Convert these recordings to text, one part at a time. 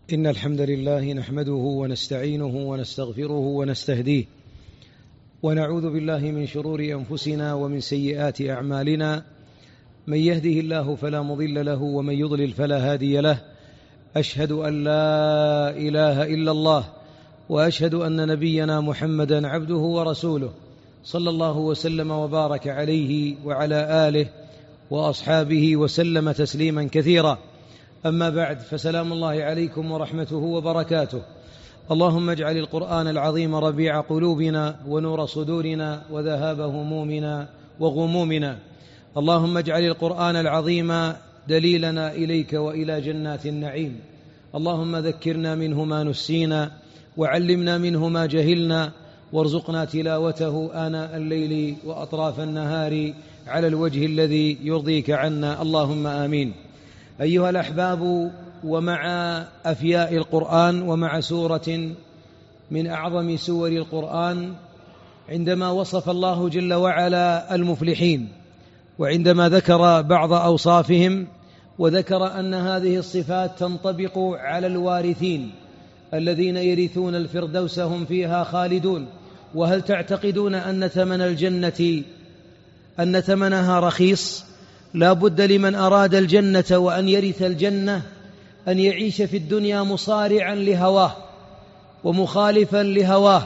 إن الحمد لله نحمده ونستعينه ونستغفره ونستهديه، ونعوذ بالله من شرور أنفسنا ومن سيئات أعمالنا. من يهده الله فلا مضل له ومن يضلل فلا هادي له. أشهد أن لا إله إلا الله، وأشهد أن نبينا محمدا عبده ورسوله، صلى الله وسلم وبارك عليه وعلى آله وأصحابه وسلم تسليما كثيرا. أما بعد، فسلام الله عليكم ورحمته وبركاته. اللهم اجعل القرآن العظيم ربيع قلوبنا ونور صدورنا وذهاب همومنا وغمومنا. اللهم اجعل القرآن العظيم دليلنا إليك وإلى جنات النعيم. اللهم ذكرنا منه ما نسينا، وعلمنا منه ما جهلنا، وارزقنا تلاوته آناء الليل وأطراف النهار على الوجه الذي يرضيك عنا، اللهم آمين. أيها الأحباب، ومع أفياء القرآن ومع سورة من أعظم سور القرآن، عندما وصف الله جل وعلا المفلحين، وعندما ذكر بعض أوصافهم، وذكر أن هذه الصفات تنطبق على الوارثين الذين يرثون الفردوس هم فيها خالدون. وهل تعتقدون أن ثمن الجنة أن ثمنها رخيص؟ لا بد لمن أراد الجنة وأن يرث الجنة أن يعيش في الدنيا مصارعا لهواه ومخالفا لهواه.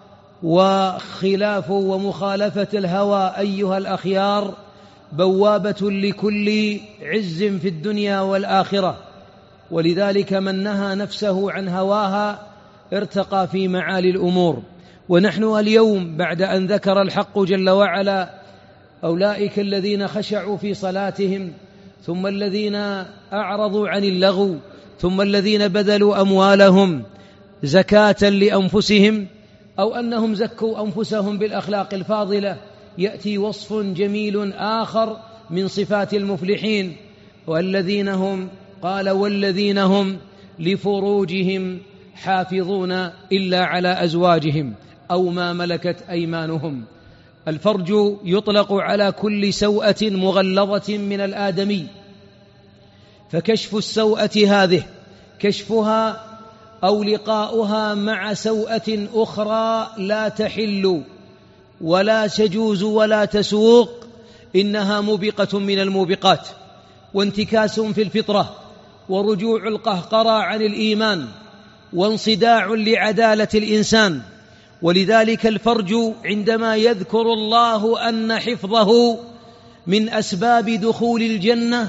وخلاف ومخالفة الهوى أيها الأخيار بوابة لكل عز في الدنيا والآخرة، ولذلك من نهى نفسه عن هواها ارتقى في معالي الأمور. ونحن اليوم بعد أن ذكر الحق جل وعلا أولئك الذين خشعوا في صلاتهم، ثم الذين أعرضوا عن اللغو، ثم الذين بذلوا أموالهم زكاة لأنفسهم، أو أنهم زكوا أنفسهم بالأخلاق الفاضلة، يأتي وصف جميل آخر من صفات المفلحين، والذين هم قال والذين هم لفروجهم حافظون إلا على أزواجهم أو ما ملكت أيمانهم. الفرج يطلق على كل سوءة مغلظة من الآدمي، فكشف السوءة هذه كشفها أو لقاؤها مع سوءة أخرى لا تحل ولا تجوز ولا تسوق، إنها موبقة من الموبقات، وانتكاس في الفطرة، ورجوع القهقرى عن الإيمان، وانصداع لعدالة الإنسان. ولذلك الفرج عندما يذكر الله أن حفظه من أسباب دخول الجنة،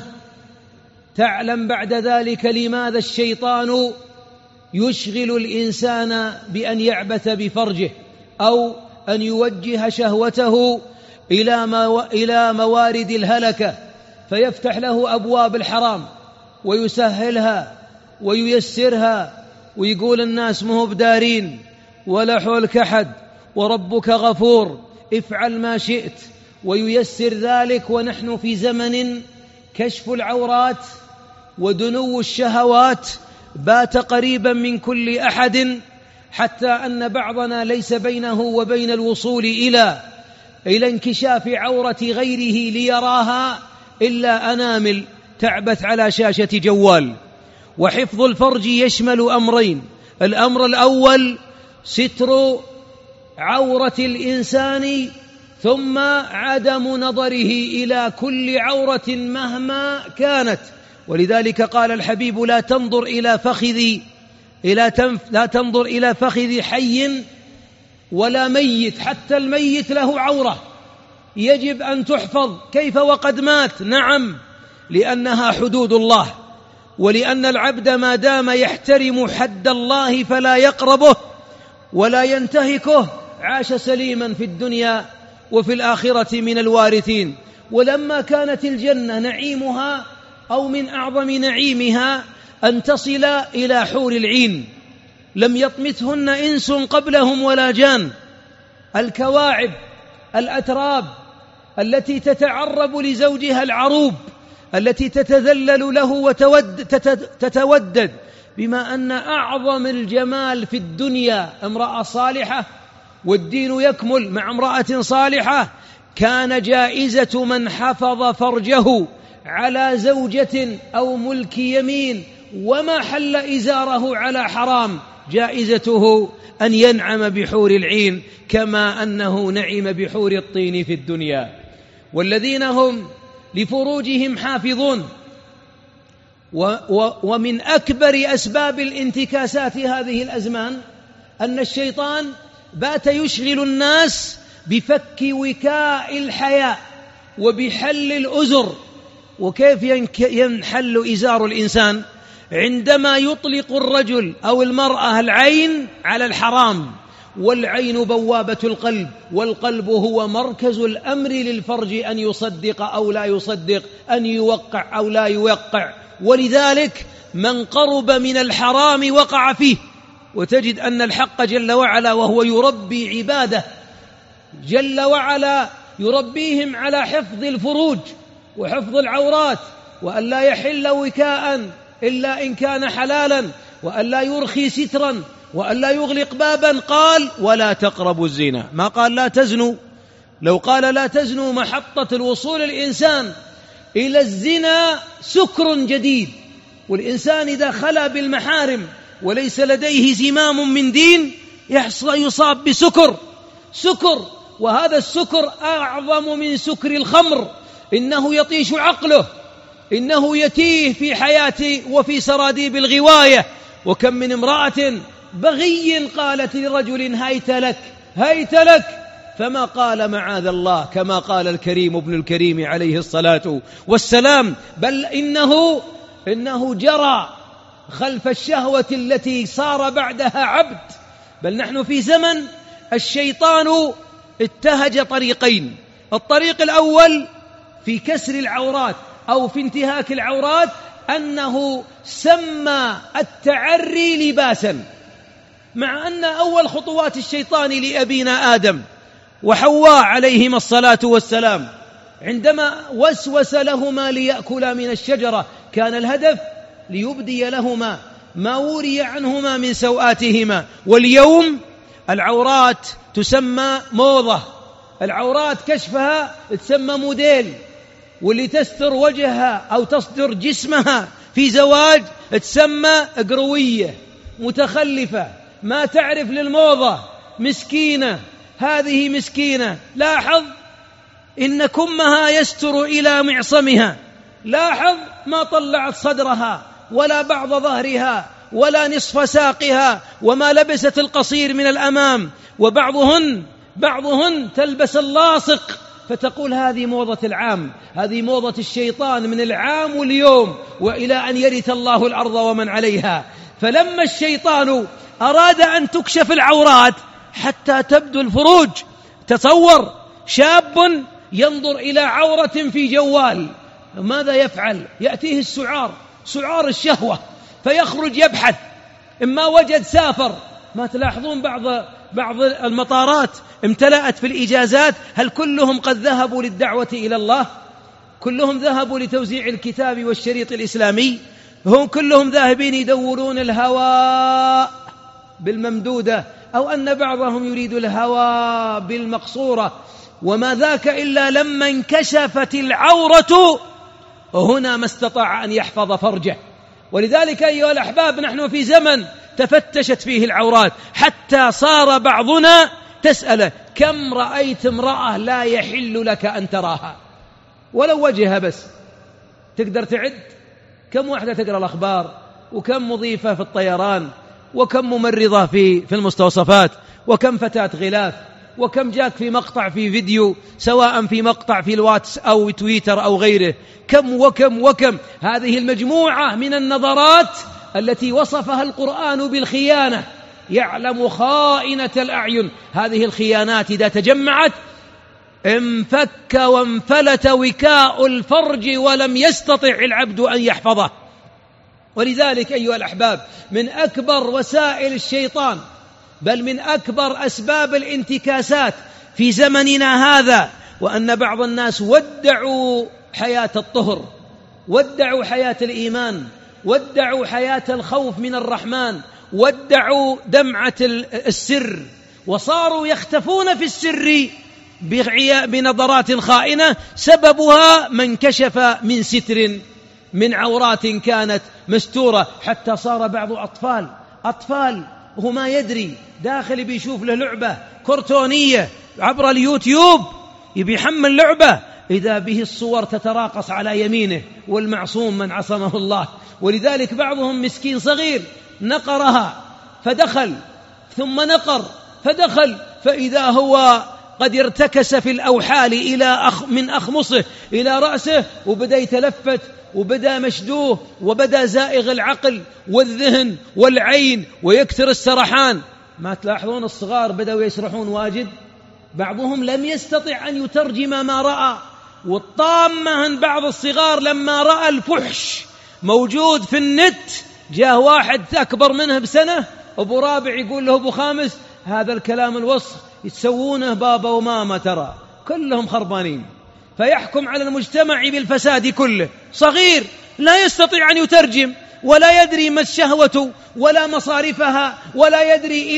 تعلم بعد ذلك لماذا الشيطان يشغل الإنسان بأن يعبث بفرجه، أو أن يوجه شهوته إلى موارد الهلكة، فيفتح له أبواب الحرام ويسهلها وييسرها، ويقول الناس مهو بدارين ولا حولك أحد وربك غفور، افعل ما شئت، وييسر ذلك. ونحن في زمن كشف العورات ودنو الشهوات بات قريبا من كل أحد، حتى أن بعضنا ليس بينه وبين الوصول إلى انكشاف عورة غيره ليراها إلا أنامل تعبث على شاشة جوال. وحفظ الفرج يشمل أمرين: الأمر الأول ستر عورة الإنسان، ثم عدم نظره إلى كل عورة مهما كانت. ولذلك قال الحبيب: لا تنظر إلى فخذ حي ولا ميت، حتى الميت له عورة يجب أن تحفظ. كيف وقد مات؟ نعم، لأنها حدود الله، ولأن العبد ما دام يحترم حد الله فلا يقربه ولا ينتهكه عاش سليما في الدنيا وفي الآخرة من الوارثين. ولما كانت الجنة نعيمها أو من أعظم نعيمها أن تصل إلى حور العين لم يطمثهن إنس قبلهم ولا جان، الكواعب الأتراب التي تتعرب لزوجها العروب، التي تتذلل له وتتودد، بما أن أعظم الجمال في الدنيا امرأة صالحة، والدين يكمل مع امرأة صالحة. كان جائزة من حفظ فرجه على زوجة أو ملك يمين وما حل إزاره على حرام جائزته أن ينعم بحور العين كما أنه نعم بحور الطين في الدنيا. والذين هم لفروجهم حافظون. ومن أكبر أسباب الانتكاسات هذه الأزمان أن الشيطان بات يشغل الناس بفك وكاء الحياء وبحل الأزر. وكيف ينحل إزار الإنسان؟ عندما يطلق الرجل أو المرأة العين على الحرام، والعين بوابة القلب، والقلب هو مركز الأمر للفرج أن يصدق أو لا يصدق، أن يوقع أو لا يوقع. ولذلك من قرب من الحرام وقع فيه. وتجد أن الحق جل وعلا وهو يربي عباده جل وعلا يربيهم على حفظ الفروج وحفظ العورات، وأن لا يحل وكاء إلا إن كان حلالا، وأن لا يرخي سترا، وأن لا يغلق بابا. قال ولا تقربوا الزنا، ما قال لا تزنوا. لو قال لا تزنوا محطة الوصول الإنسان إلى الزنا سكر جديد. والإنسان إذا خلا بالمحارم وليس لديه زمام من دين يصاب بسكر. وهذا السكر أعظم من سكر الخمر. إنه يطيش عقله، إنه يتيه في حياته وفي سراديب الغواية. وكم من امرأة بغي قالت لرجل هيت لك فما قال معاذ الله كما قال الكريم ابن الكريم عليه الصلاة والسلام، بل إنه جرى خلف الشهوة التي صار بعدها عبد. بل نحن في زمن الشيطان اتهج طريقين. الطريق الأول في كسر العورات أو في انتهاك العورات، أنه سمى التعري لباسا، مع أن أول خطوات الشيطان لأبينا آدم وحواء عليهما الصلاة والسلام عندما وسوس لهما ليأكلا من الشجرة كان الهدف ليبدي لهما ما وري عنهما من سوآتهما. واليوم العورات تسمى موضة، العورات كشفها تسمى موديل، واللي تستر وجهها أو تصدر جسمها في زواج تسمى قروية متخلفة ما تعرف للموضة، مسكينة. هذه مسكينة. لاحظ إن كمها يستر إلى معصمها، لاحظ ما طلعت صدرها ولا بعض ظهرها ولا نصف ساقها، وما لبست القصير من الأمام. وبعضهن تلبس اللاصق، فتقول هذه موضة العام، هذه موضة الشيطان من العام واليوم وإلى أن يرث الله الأرض ومن عليها. فلما الشيطان أراد أن تكشف العورات حتى تبدو الفروج، تصور شاب ينظر إلى عورة في جوال، ماذا يفعل؟ يأتيه سعار الشهوة، فيخرج يبحث، إما وجد سافر. ما تلاحظون بعض المطارات امتلأت في الإجازات؟ هل كلهم قد ذهبوا للدعوة إلى الله؟ كلهم ذهبوا لتوزيع الكتاب والشريط الإسلامي؟ هم كلهم ذاهبين يدورون الهواء بالممدودة، أو أن بعضهم يريد الهواء بالمقصورة؟ وما ذاك إلا لما انكشفت العورة هنا ما استطاع أن يحفظ فرجه. ولذلك أيها الأحباب نحن في زمن تفتشت فيه العورات، حتى صار بعضنا تسأله كم رأيت امرأة لا يحل لك أن تراها ولو وجهها بس؟ تقدر تعد كم واحدة تقرأ الأخبار، وكم مضيفة في الطيران، وكم ممرضة في المستوصفات، وكم فتاة غلاف، وكم جاك في مقطع في فيديو، سواء في مقطع في الواتس أو تويتر أو غيره. كم وكم. هذه المجموعة من النظرات التي وصفها القرآن بالخيانة، يعلم خائنة الأعين. هذه الخيانات إذا تجمعت انفك وانفلت وكاء الفرج ولم يستطع العبد أن يحفظه. ولذلك أيها الأحباب من أكبر وسائل الشيطان، بل من أكبر أسباب الانتكاسات في زمننا هذا، وأن بعض الناس ودعوا حياة الطهر، ودعوا حياة الإيمان، ودعوا حياة الخوف من الرحمن، ودعوا دمعة السر، وصاروا يختفون في السر بنظرات خائنة سببها من كشف من ستر. من عورات كانت مستورة، حتى صار بعض أطفال وهو ما يدري داخل بيشوف له لعبة كرتونية عبر اليوتيوب، يبي يحمل لعبة، إذا به الصور تتراقص على يمينه والمعصوم من عصمه الله. ولذلك بعضهم مسكين صغير نقرها فدخل، ثم نقر فدخل، فإذا هو قد ارتكس في الأوحال من أخمصه إلى رأسه، وبدأ يتلفت، وبدأ مشدوه، وبدأ زائغ العقل والذهن والعين، ويكثر السرحان. ما تلاحظون الصغار بدأوا يسرحون واجد؟ بعضهم لم يستطع أن يترجم ما رأى. والطامة أن بعض الصغار لما رأى الفحش موجود في النت، جاء واحد أكبر منه بسنة، أبو رابع يقول له أبو خامس هذا الكلام الوسخ يتسوونه بابا وماما، ترى كلهم خربانين، فيحكم على المجتمع بالفساد كله. صغير لا يستطيع أن يترجم، ولا يدري ما الشهوة ولا مصارفها، ولا يدري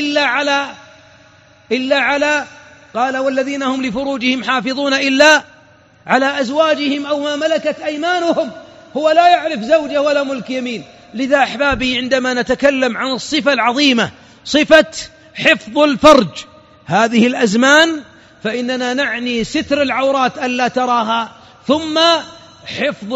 إلا على قال والذين هم لفروجهم حافظون إلا على أزواجهم أو ما ملكت أيمانهم. هو لا يعرف زوجة ولا ملك يمين. لذا أحبابي، عندما نتكلم عن الصفة العظيمة، صفة حفظ الفرج هذه الأزمان، فإننا نعني ستر العورات ألا تراها، ثم حفظ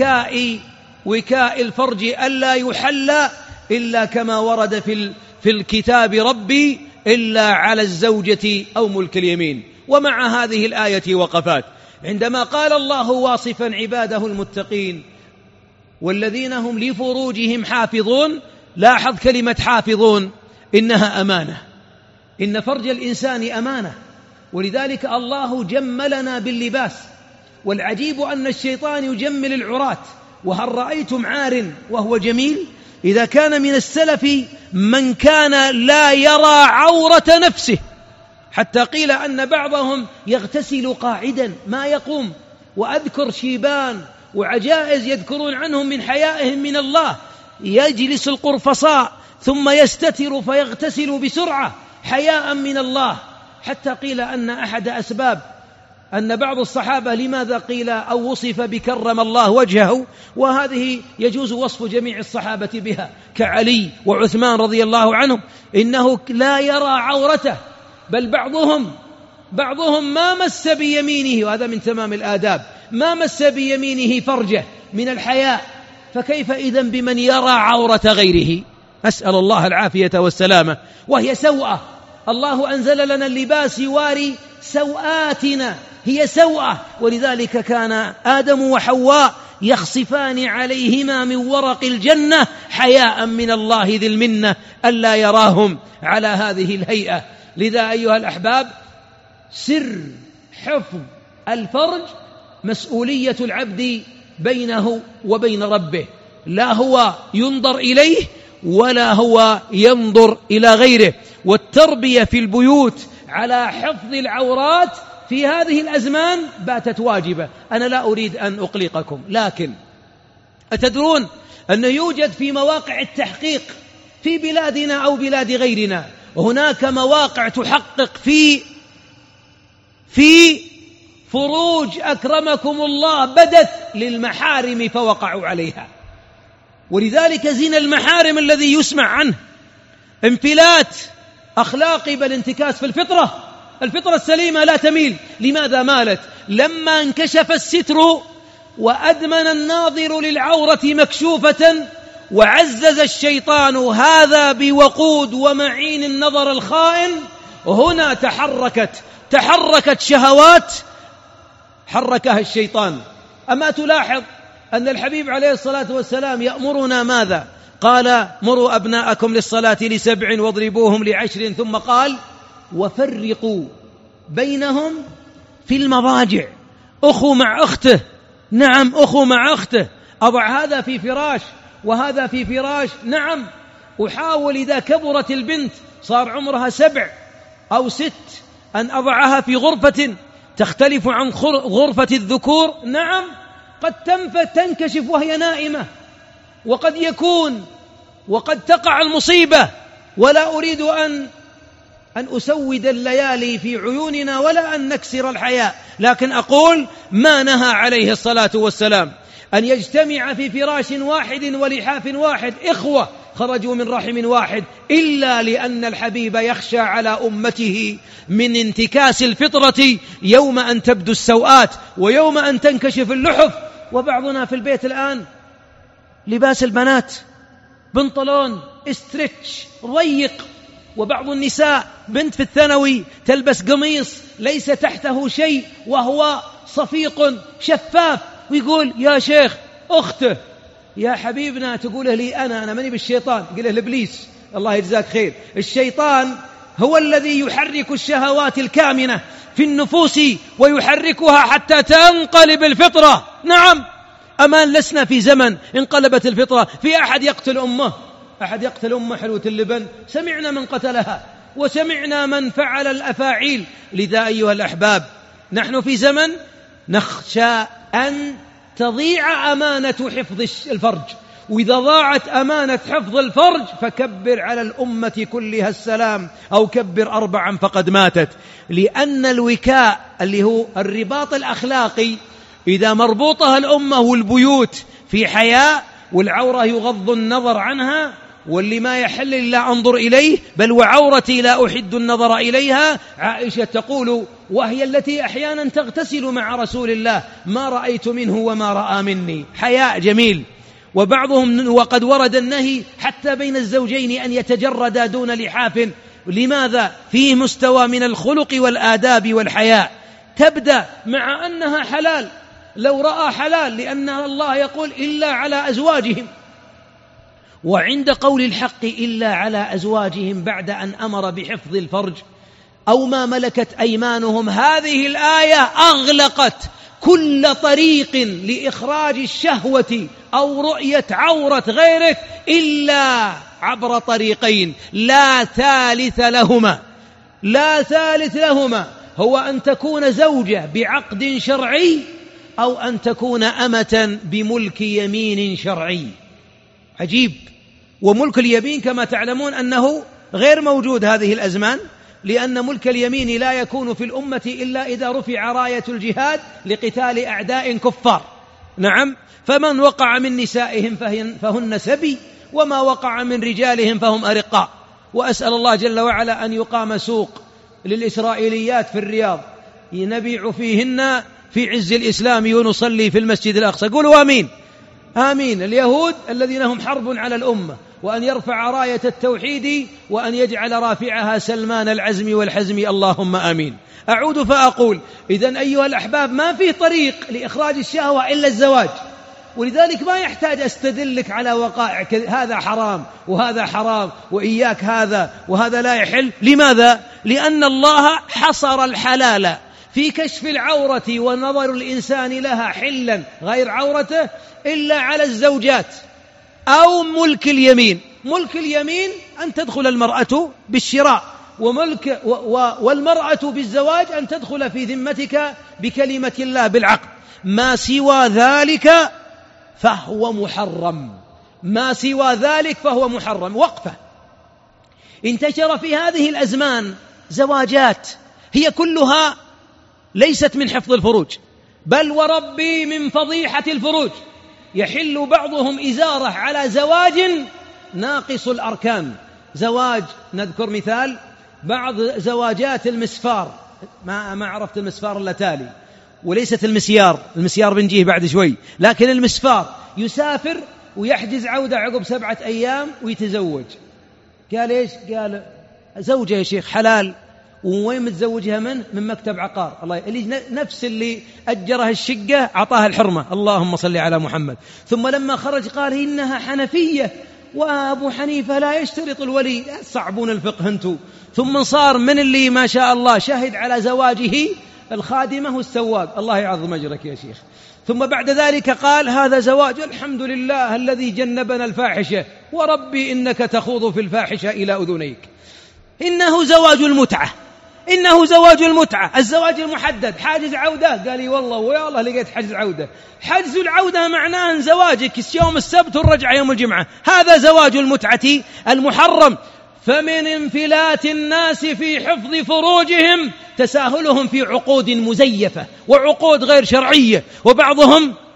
وكاء الفرج ألا يحل إلا كما ورد في الكتاب ربي إلا على الزوجة أو ملك اليمين. ومع هذه الآية وقفات، عندما قال الله واصفا عباده المتقين والذين هم لفروجهم حافظون، لاحظ كلمة حافظون، إنها أمانة، إن فرج الإنسان أمانة. ولذلك الله جملنا باللباس، والعجيب أن الشيطان يجمل العرات. وهل رأيتم عار وهو جميل؟ إذا كان من السلف من كان لا يرى عورة نفسه، حتى قيل أن بعضهم يغتسل قاعدا ما يقوم. وأذكر شيبان وعجائز يذكرون عنهم من حيائهم من الله، يجلس القرفصاء ثم يستتر فيغتسل بسرعة حياء من الله. حتى قيل أن أحد أسباب أن بعض الصحابة، لماذا قيل أو وصف بكرم الله وجهه، وهذه يجوز وصف جميع الصحابة بها كعلي وعثمان رضي الله عنهم، إنه لا يرى عورته، بل بعضهم ما مس بيمينه، وهذا من تمام الآداب، ما مس بيمينه فرجه من الحياء، فكيف إذن بمن يرى عورة غيره؟ أسأل الله العافية والسلامة. وهي سوءة، الله أنزل لنا اللباس يواري سوآتنا، هي سوءة. ولذلك كان آدم وحواء يخصفان عليهما من ورق الجنة حياء من الله ذي المنة ألا يراهم على هذه الهيئة. لذا أيها الأحباب، سر حفظ الفرج مسؤولية العبد بينه وبين ربه، لا هو ينظر إليه ولا هو ينظر إلى غيره. والتربية في البيوت على حفظ العورات في هذه الأزمان باتت واجبة. أنا لا أريد أن أقلقكم، لكن أتدرون أنه يوجد في مواقع التحقيق في بلادنا أو بلاد غيرنا، هناك مواقع تحقق في فروج أكرمكم الله بدت للمحارم فوقعوا عليها. ولذلك زنا المحارم الذي يسمع عنه انفلات أخلاقي، بل انتكاس في الفطرة السليمة لا تميل. لماذا مالت؟ لما انكشف الستر وأدمن الناظر للعورة مكشوفة، وعزز الشيطان هذا بوقود ومعين النظر الخائن، هنا تحركت شهوات حركها الشيطان. أما تلاحظ أن الحبيب عليه الصلاة والسلام يأمرنا ماذا؟ قال: مروا أبناءكم للصلاة ل7 واضربوهم ل10، ثم قال: وفرقوا بينهم في المضاجع. أخو مع أخته، نعم أخو مع أخته، أضع هذا في فراش وهذا في فراش، نعم. أحاول إذا كبرت البنت صار عمرها 7 أو 6 أن أضعها في غرفة تختلف عن غرفة الذكور، نعم. قد تنكشف وهي نائمة، وقد تقع المصيبة. ولا أريد أن أسود الليالي في عيوننا ولا أن نكسر الحياء، لكن أقول ما نهى عليه الصلاة والسلام أن يجتمع في فراش واحد ولحاف واحد إخوة خرجوا من رحم واحد، إلا لأن الحبيب يخشى على أمته من انتكاس الفطرة يوم أن تبدو السوءات ويوم أن تنكشف اللحف. وبعضنا في البيت الآن لباس البنات بنطلون استرتش ريق، وبعض النساء بنت في الثانوي تلبس قميص ليس تحته شيء وهو صفيق شفاف، ويقول يا شيخ أخته يا حبيبنا تقوله لي أنا ماني بالشيطان، قله لإبليس الله يجزاك خير. الشيطان هو الذي يحرك الشهوات الكامنة في النفوس ويحركها حتى تنقلب الفطرة. نعم أمان لسنا في زمن انقلبت الفطرة. في أحد يقتل أمه حلوة اللبن، سمعنا من قتلها وسمعنا من فعل الأفاعيل. لذا أيها الأحباب نحن في زمن نخشى أن تضيع أمانة حفظ الفرج، وإذا ضاعت أمانة حفظ الفرج فكبر على الأمة كلها السلام، أو كبر 4 فقد ماتت. لأن الوكاء اللي هو الرباط الأخلاقي إذا مربوطها الأمة والبيوت في حياء والعورة يغض النظر عنها، واللي ما يحل إلا أنظر إليه، بل وعورتي لا أحد النظر إليها. عائشة تقول وهي التي أحيانا تغتسل مع رسول الله ما رأيت منه وما رأى مني. حياء جميل. وبعضهم وقد ورد النهي حتى بين الزوجين أن يتجردا دون لحاف. لماذا؟ فيه مستوى من الخلق والآداب والحياء. تبدأ مع أنها حلال لو رأى حلال، لأن الله يقول إلا على أزواجهم، وعند قول الحق إلا على أزواجهم بعد أن أمر بحفظ الفرج أو ما ملكت أيمانهم. هذه الآية أغلقت كل طريق لإخراج الشهوة أو رؤية عورة غيرك إلا عبر طريقين لا ثالث لهما، هو أن تكون زوجة بعقد شرعي أو أن تكون أمة بملك يمين شرعي. عجيب. وملك اليمين كما تعلمون أنه غير موجود هذه الأزمان، لأن ملك اليمين لا يكون في الأمة إلا إذا رفع راية الجهاد لقتال أعداء كفار. نعم. فمن وقع من نسائهم فهن سبي، وما وقع من رجالهم فهم أرقاء. وأسأل الله جل وعلا أن يقام سوق للإسرائيليات في الرياض نبيع فيهن في عز الإسلام ونصلي في المسجد الأقصى. قولوا آمين آمين. اليهود الذين هم حرب على الأمة، وأن يرفع راية التوحيد وأن يجعل رافعها سلمان العزم والحزم. اللهم آمين. أعود فأقول إذن أيها الأحباب ما في طريق لإخراج الشهوة إلا الزواج، ولذلك ما يحتاج أستدلك على وقائع هذا حرام وهذا حرام وإياك هذا وهذا لا يحل. لماذا؟ لأن الله حصر الحلال في كشف العورة ونظر الإنسان لها حلا غير عورته إلا على الزوجات أو ملك اليمين. ملك اليمين أن تدخل المرأة بالشراء، والمرأة بالزواج أن تدخل في ذمتك بكلمة الله بالعقد. ما سوى ذلك فهو محرم. وقفة. انتشر في هذه الأزمان زواجات هي كلها ليست من حفظ الفروج، بل وربي من فضيحة الفروج. يحل بعضهم إزارة على زواج ناقص الأركان. زواج، نذكر مثال بعض زواجات المسفار، ما عرفت المسفار إلا تالي، وليست المسيار بنجيه بعد شوي، لكن المسفار يسافر ويحجز عودة عقب 7 أيام ويتزوج. قال إيش؟ قال زوجة يا شيخ حلال. وين متزوجها من مكتب عقار. الله اللي نفس اللي أجرها الشقة عطاها الحرمة. اللهم صل على محمد. ثم لما خرج قال إنها حنفية وأبو حنيفة لا يشترط الولي. صعبون الفقه أنتم. ثم صار من اللي ما شاء الله شهد على زواجه الخادمة والسواق. الله يعظم أجرك يا شيخ. ثم بعد ذلك قال هذا زواج الحمد لله الذي جنبنا الفاحشة، وربي إنك تخوض في الفاحشة إلى أذنيك. إنه زواج المتعة. الزواج المحدد حاجز عودة. قال لي والله ويا الله لقيت حجز عودة. حجز العودة معناه أن زواجك يوم السبت والرجعة يوم الجمعة. هذا زواج المتعة المحرم. فمن انفلات الناس في حفظ فروجهم تساهلهم في عقود مزيفة وعقود غير شرعية. وبعضهم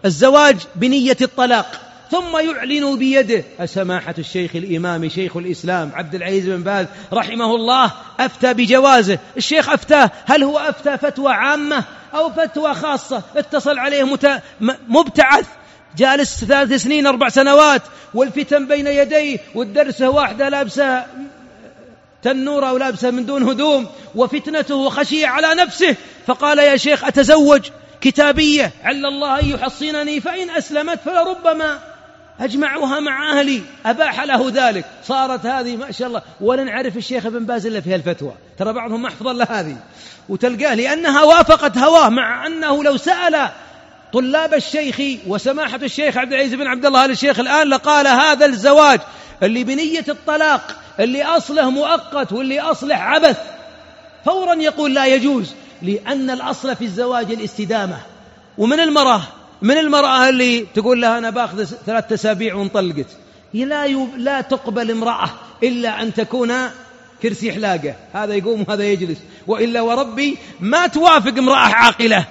الزواج بنية الطلاق ثم يعلن بيده. سماحة الشيخ الإمام شيخ الإسلام عبد العزيز بن باز رحمه الله أفتى بجوازه. الشيخ أفتاه، هل هو أفتى فتوى عامة أو فتوى خاصة؟ اتصل عليه مبتعث جالس 3 سنين 4 سنوات والفتن بين يديه، والدرسة واحدة لابسة تنورة ولابسة من دون هدوم، وفتنته خشية على نفسه، فقال يا شيخ أتزوج كتابية عل الله أن يحصنني، فإن أسلمت فلربما أجمعها مع أهلي. أباح له ذلك. صارت هذه ما شاء الله، ولا نعرف الشيخ ابن باز إلا في الفتوى، ترى بعضهم محفظا لهذه، وتلقاه لأنها وافقت هواه، مع أنه لو سأل طلاب الشيخ وسماحة الشيخ عبد العزيز بن عبد الله آل الشيخ الآن لقال هذا الزواج اللي بنية الطلاق اللي أصله مؤقت واللي أصله عبث فورا يقول لا يجوز، لأن الأصل في الزواج الاستدامة. ومن المرأة اللي تقول لها أنا باخذ 3 أسابيع وانطلقت، لا تقبل امرأة إلا أن تكون كرسي حلاقة، هذا يقوم وهذا يجلس، وإلا وربي ما توافق امرأة عاقلة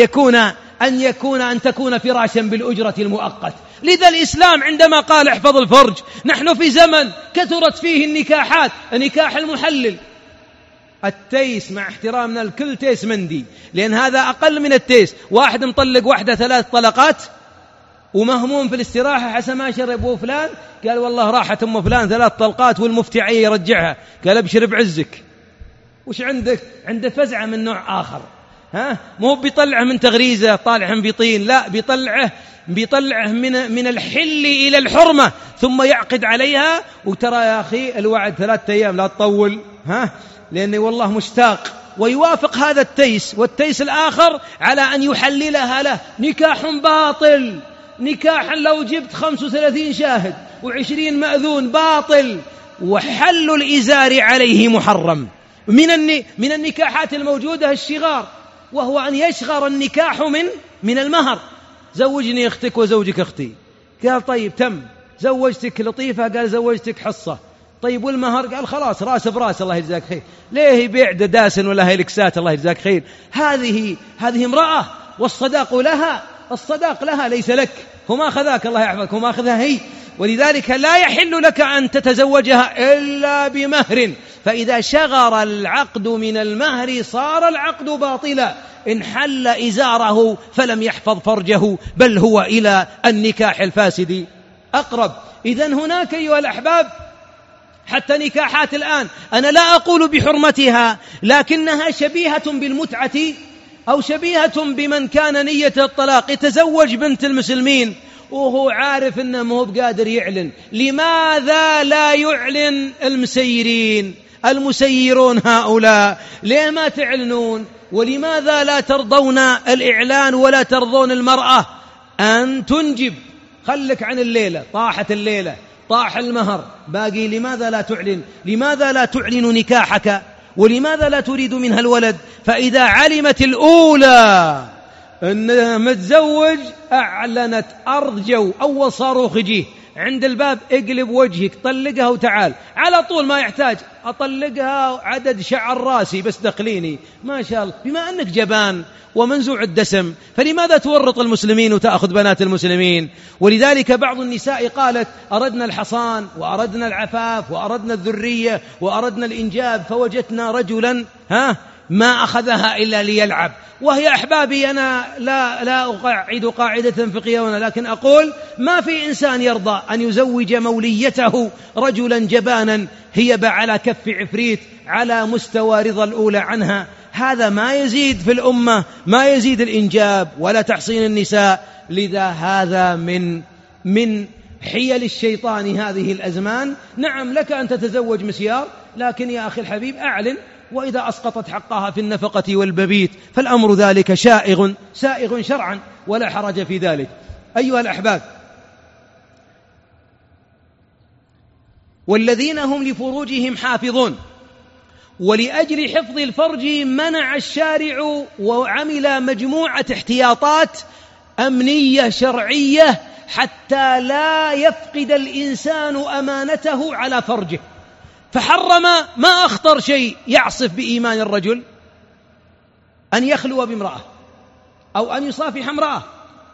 أن تكون فراشا بالأجرة المؤقت. لذا الإسلام عندما قال احفظ الفرج، نحن في زمن كثرت فيه النكاحات، النكاح المحلل، التيس مع احترامنا الكل تيس مندي، لأن هذا أقل من التيس. واحد مطلق واحدة 3 طلقات ومهموم في الاستراحة، حسن ما شرب فلان، قال والله راحت أم فلان 3 طلقات والمفتي عيه يرجعها، قال ابشر بعزك. وش عندك؟ عنده فزعة من نوع آخر، مو بيطلعه من تغريزة طالعه من بطين، لا بيطلعه من الحل إلى الحرمة، ثم يعقد عليها. وترى يا أخي الوعد 3 أيام لا تطول، لأني والله مشتاق، ويوافق هذا التيس والتيس الآخر على أن يحللها له. نكاح باطل، نكاحا لو جبت 35 شاهد و20 مأذون باطل، وحل الإزار عليه محرم. من النكاحات الموجودة الشغار، وهو أن يشغر النكاح من المهر. زوجني أختك وزوجك أختي، قال طيب تم، زوجتك لطيفة، قال زوجتك حصة، طيب والمهر؟ قال خلاص راس براس الله يجزاك خير. ليه يبيع دداسن ولا هيلكسات الله يجزاك خير؟ هذه امرأة، والصداق لها، الصداق لها ليس لك، هو ما خذاك الله يحفظك، هو ما أخذها هي، ولذلك لا يحل لك أن تتزوجها إلا بمهر. فإذا شغر العقد من المهر صار العقد باطلا، إن حل إزاره فلم يحفظ فرجه، بل هو إلى النكاح الفاسد أقرب. إذن هناك أيها الأحباب حتى نكاحات الآن أنا لا أقول بحرمتها، لكنها شبيهة بالمتعة أو شبيهة بمن كان نية الطلاق يتزوج بنت المسلمين وهو عارف أنه مو بقادر يعلن. لماذا لا يعلن المسيرون هؤلاء؟ ليه ما تعلنون؟ ولماذا لا ترضون الإعلان ولا ترضون المرأة أن تنجب؟ خلك عن الليلة، طاحت الليلة، طاح المهر، باقي لماذا لا تعلن؟ لماذا لا تعلن نكاحك؟ ولماذا لا تريد منها الولد؟ فإذا علمت الأولى أنها متزوج أعلنت أرجو، أول صاروخ يجيه عند الباب، اقلب وجهك طلقها وتعال على طول، ما يحتاج أطلقها عدد شعر راسي بس دخليني، ما شاء الله. بما أنك جبان ومنزوع الدسم، فلماذا تورط المسلمين وتأخذ بنات المسلمين؟ ولذلك بعض النساء قالت أردنا الحصان وأردنا العفاف وأردنا الذرية وأردنا الإنجاب، فوجدنا رجلا ما أخذها إلا ليلعب. وهي أحبابي أنا لا أقعد قاعدة فقهية، لكن أقول ما في إنسان يرضى أن يزوج موليته رجلا جبانا هيب على كف عفريت على مستوى رضا الأولى عنها. هذا ما يزيد في الأمة، ما يزيد الإنجاب ولا تحصين النساء. لذا هذا من حيل الشيطان هذه الأزمان. نعم لك أن تتزوج مسيار، لكن يا أخي الحبيب أعلن، وإذا أسقطت حقها في النفقة والمبيت فالأمر ذلك سائغ شرعا ولا حرج في ذلك. أيها الأحباب، والذين هم لفروجهم حافظون، ولأجل حفظ الفرج منع الشارع وعمل مجموعة احتياطات أمنية شرعية حتى لا يفقد الإنسان أمانته على فرجه، فحرم ما أخطر شيء يعصف بإيمان الرجل، أن يخلو بامرأة أو أن يصافح امرأة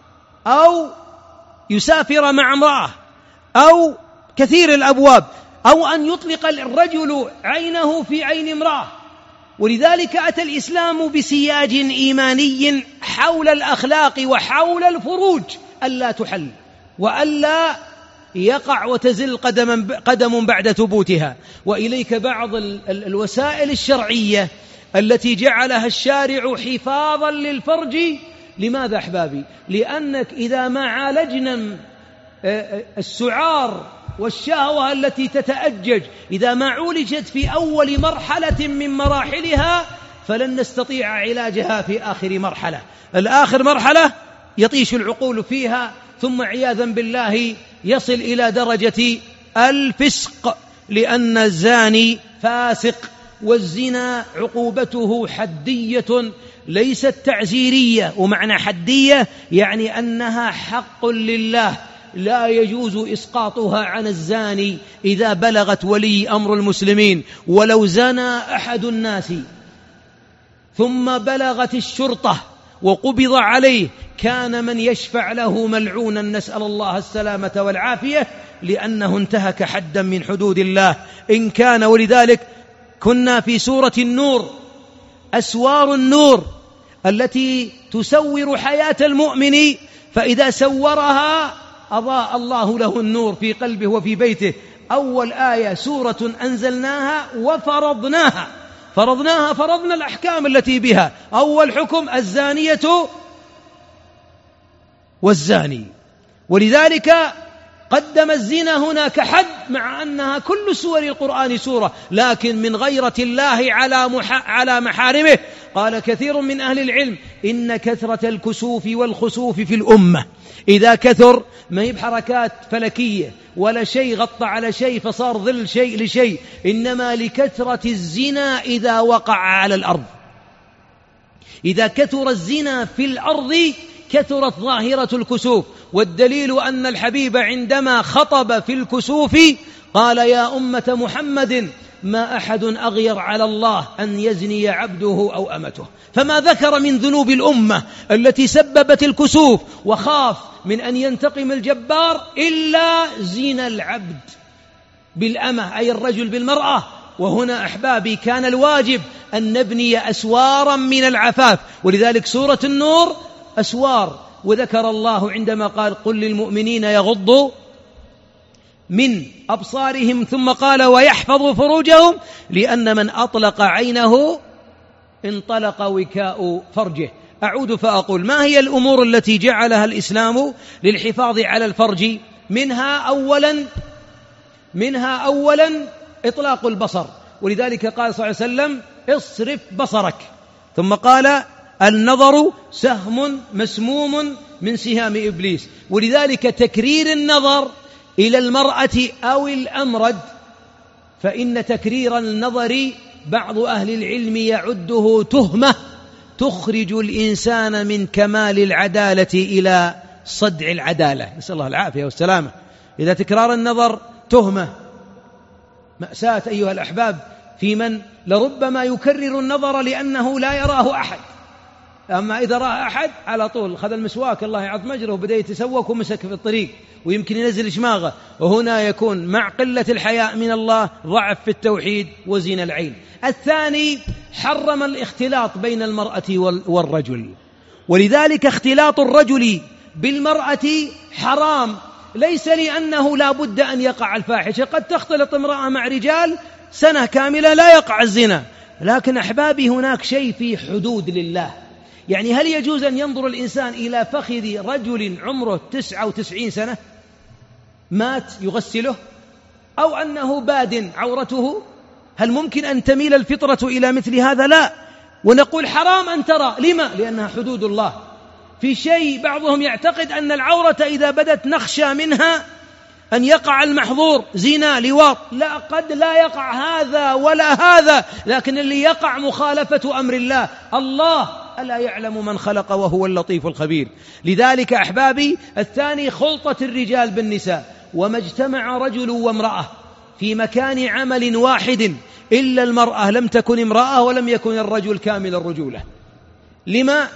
أو يسافر مع امرأة أو كثير الأبواب، أو أن يطلق الرجل عينه في عين امرأة. ولذلك أتى الإسلام بسياج إيماني حول الأخلاق وحول الفروج ألا تحل وألا يقع وتزل قدم بعد ثبوتها. وإليك بعض الوسائل الشرعية التي جعلها الشارع حفاظا للفرج. لماذا أحبابي؟ لأنك إذا ما عالجنا السعار والشهوة التي تتأجج، إذا ما عولجت في أول مرحلة من مراحلها، فلن نستطيع علاجها في آخر مرحلة. الآخر مرحلة يطيش العقول فيها، ثم عياذا بالله يصل إلى درجة الفسق، لأن الزاني فاسق. والزنا عقوبته حدية ليست تعزيرية، ومعنى حدية يعني أنها حق لله لا يجوز إسقاطها عن الزاني إذا بلغت ولي أمر المسلمين. ولو زنى أحد الناس ثم بلغت الشرطة وقبض عليه كان من يشفع له ملعونا، نسأل الله السلامة والعافية، لأنه انتهك حدا من حدود الله إن كان. ولذلك كنا في سورة النور، أسوار النور التي تسور حياة المؤمن، فإذا سورها أضاء الله له النور في قلبه وفي بيته. أول آية سورة أنزلناها وفرضناها، فرضنا الأحكام التي بها. أول حكم الزانية والزاني، ولذلك قدم الزنا هنا كحد، مع أنها كل سور القرآن سورة، لكن من غيرة الله على محارمه. قال كثير من أهل العلم إن كثرة الكسوف والخسوف في الأمة، إذا كثر ما هي بحركات فلكية ولا شيء غطى على شيء فصار ظل شيء لشيء، إنما لكثرة الزنا إذا وقع على الأرض. إذا كثر الزنا في الأرض كثرت ظاهرة الكسوف. والدليل أن الحبيب عندما خطب في الكسوف قال يا أمة محمد ما أحد أغير على الله أن يزني عبده أو أمته. فما ذكر من ذنوب الأمة التي سببت الكسوف وخاف من أن ينتقم الجبار إلا زنا العبد بالأمة، أي الرجل بالمرأة. وهنا أحبابي كان الواجب أن نبني أسوارا من العفاف، ولذلك سورة النور أسوار. وذكر الله عندما قال قل للمؤمنين يغضوا من أبصارهم، ثم قال ويحفظوا فروجهم، لأن من أطلق عينه انطلق وكاء فرجه. أعود فأقول ما هي الأمور التي جعلها الإسلام للحفاظ على الفرج؟ منها أولا إطلاق البصر، ولذلك قال صلى الله عليه وسلم اصرف بصرك، ثم قال النظر سهم مسموم من سهام إبليس. ولذلك تكرير النظر إلى المرأة أو الأمرد، فإن تكرير النظر بعض أهل العلم يعده تهمة تخرج الإنسان من كمال العدالة إلى صدع العدالة، نسأل الله العافية والسلامة. إذا تكرار النظر تهمة، مأساة أيها الأحباب في من لربما يكرر النظر لأنه لا يراه أحد، أما إذا رأى أحد على طول خذ المسواك الله يعظ مجره وبدأ يتسوق ومسك في الطريق ويمكن ينزل شماغه. وهنا يكون مع قلة الحياء من الله ضعف في التوحيد وزين العين. الثاني حرم الاختلاط بين المرأة والرجل، ولذلك اختلاط الرجل بالمرأة حرام، ليس لأنه لا بد أن يقع الفاحشة، قد تختلط امرأة مع رجال سنة كاملة لا يقع الزنا، لكن أحبابي هناك شيء في حدود لله. يعني هل يجوز أن ينظر الإنسان إلى فخذ رجل عمره 99 سنة مات يغسله، أو أنه باد عورته؟ هل ممكن أن تميل الفطرة إلى مثل هذا؟ لا. ونقول حرام أن ترى، لما؟ لأنها حدود الله. في شيء بعضهم يعتقد أن العورة إذا بدت نخشى منها أن يقع المحظور زنا لواط، لا، قد لا يقع هذا ولا هذا، لكن اللي يقع مخالفة أمر الله. الله ألا يعلم من خلق وهو اللطيف الخبير. لذلك أحبابي الثاني خلطة الرجال بالنساء، وما اجتمع رجل وامرأة في مكان عمل واحد إلا المرأة لم تكن امرأة ولم يكن الرجل كامل الرجولة. لما؟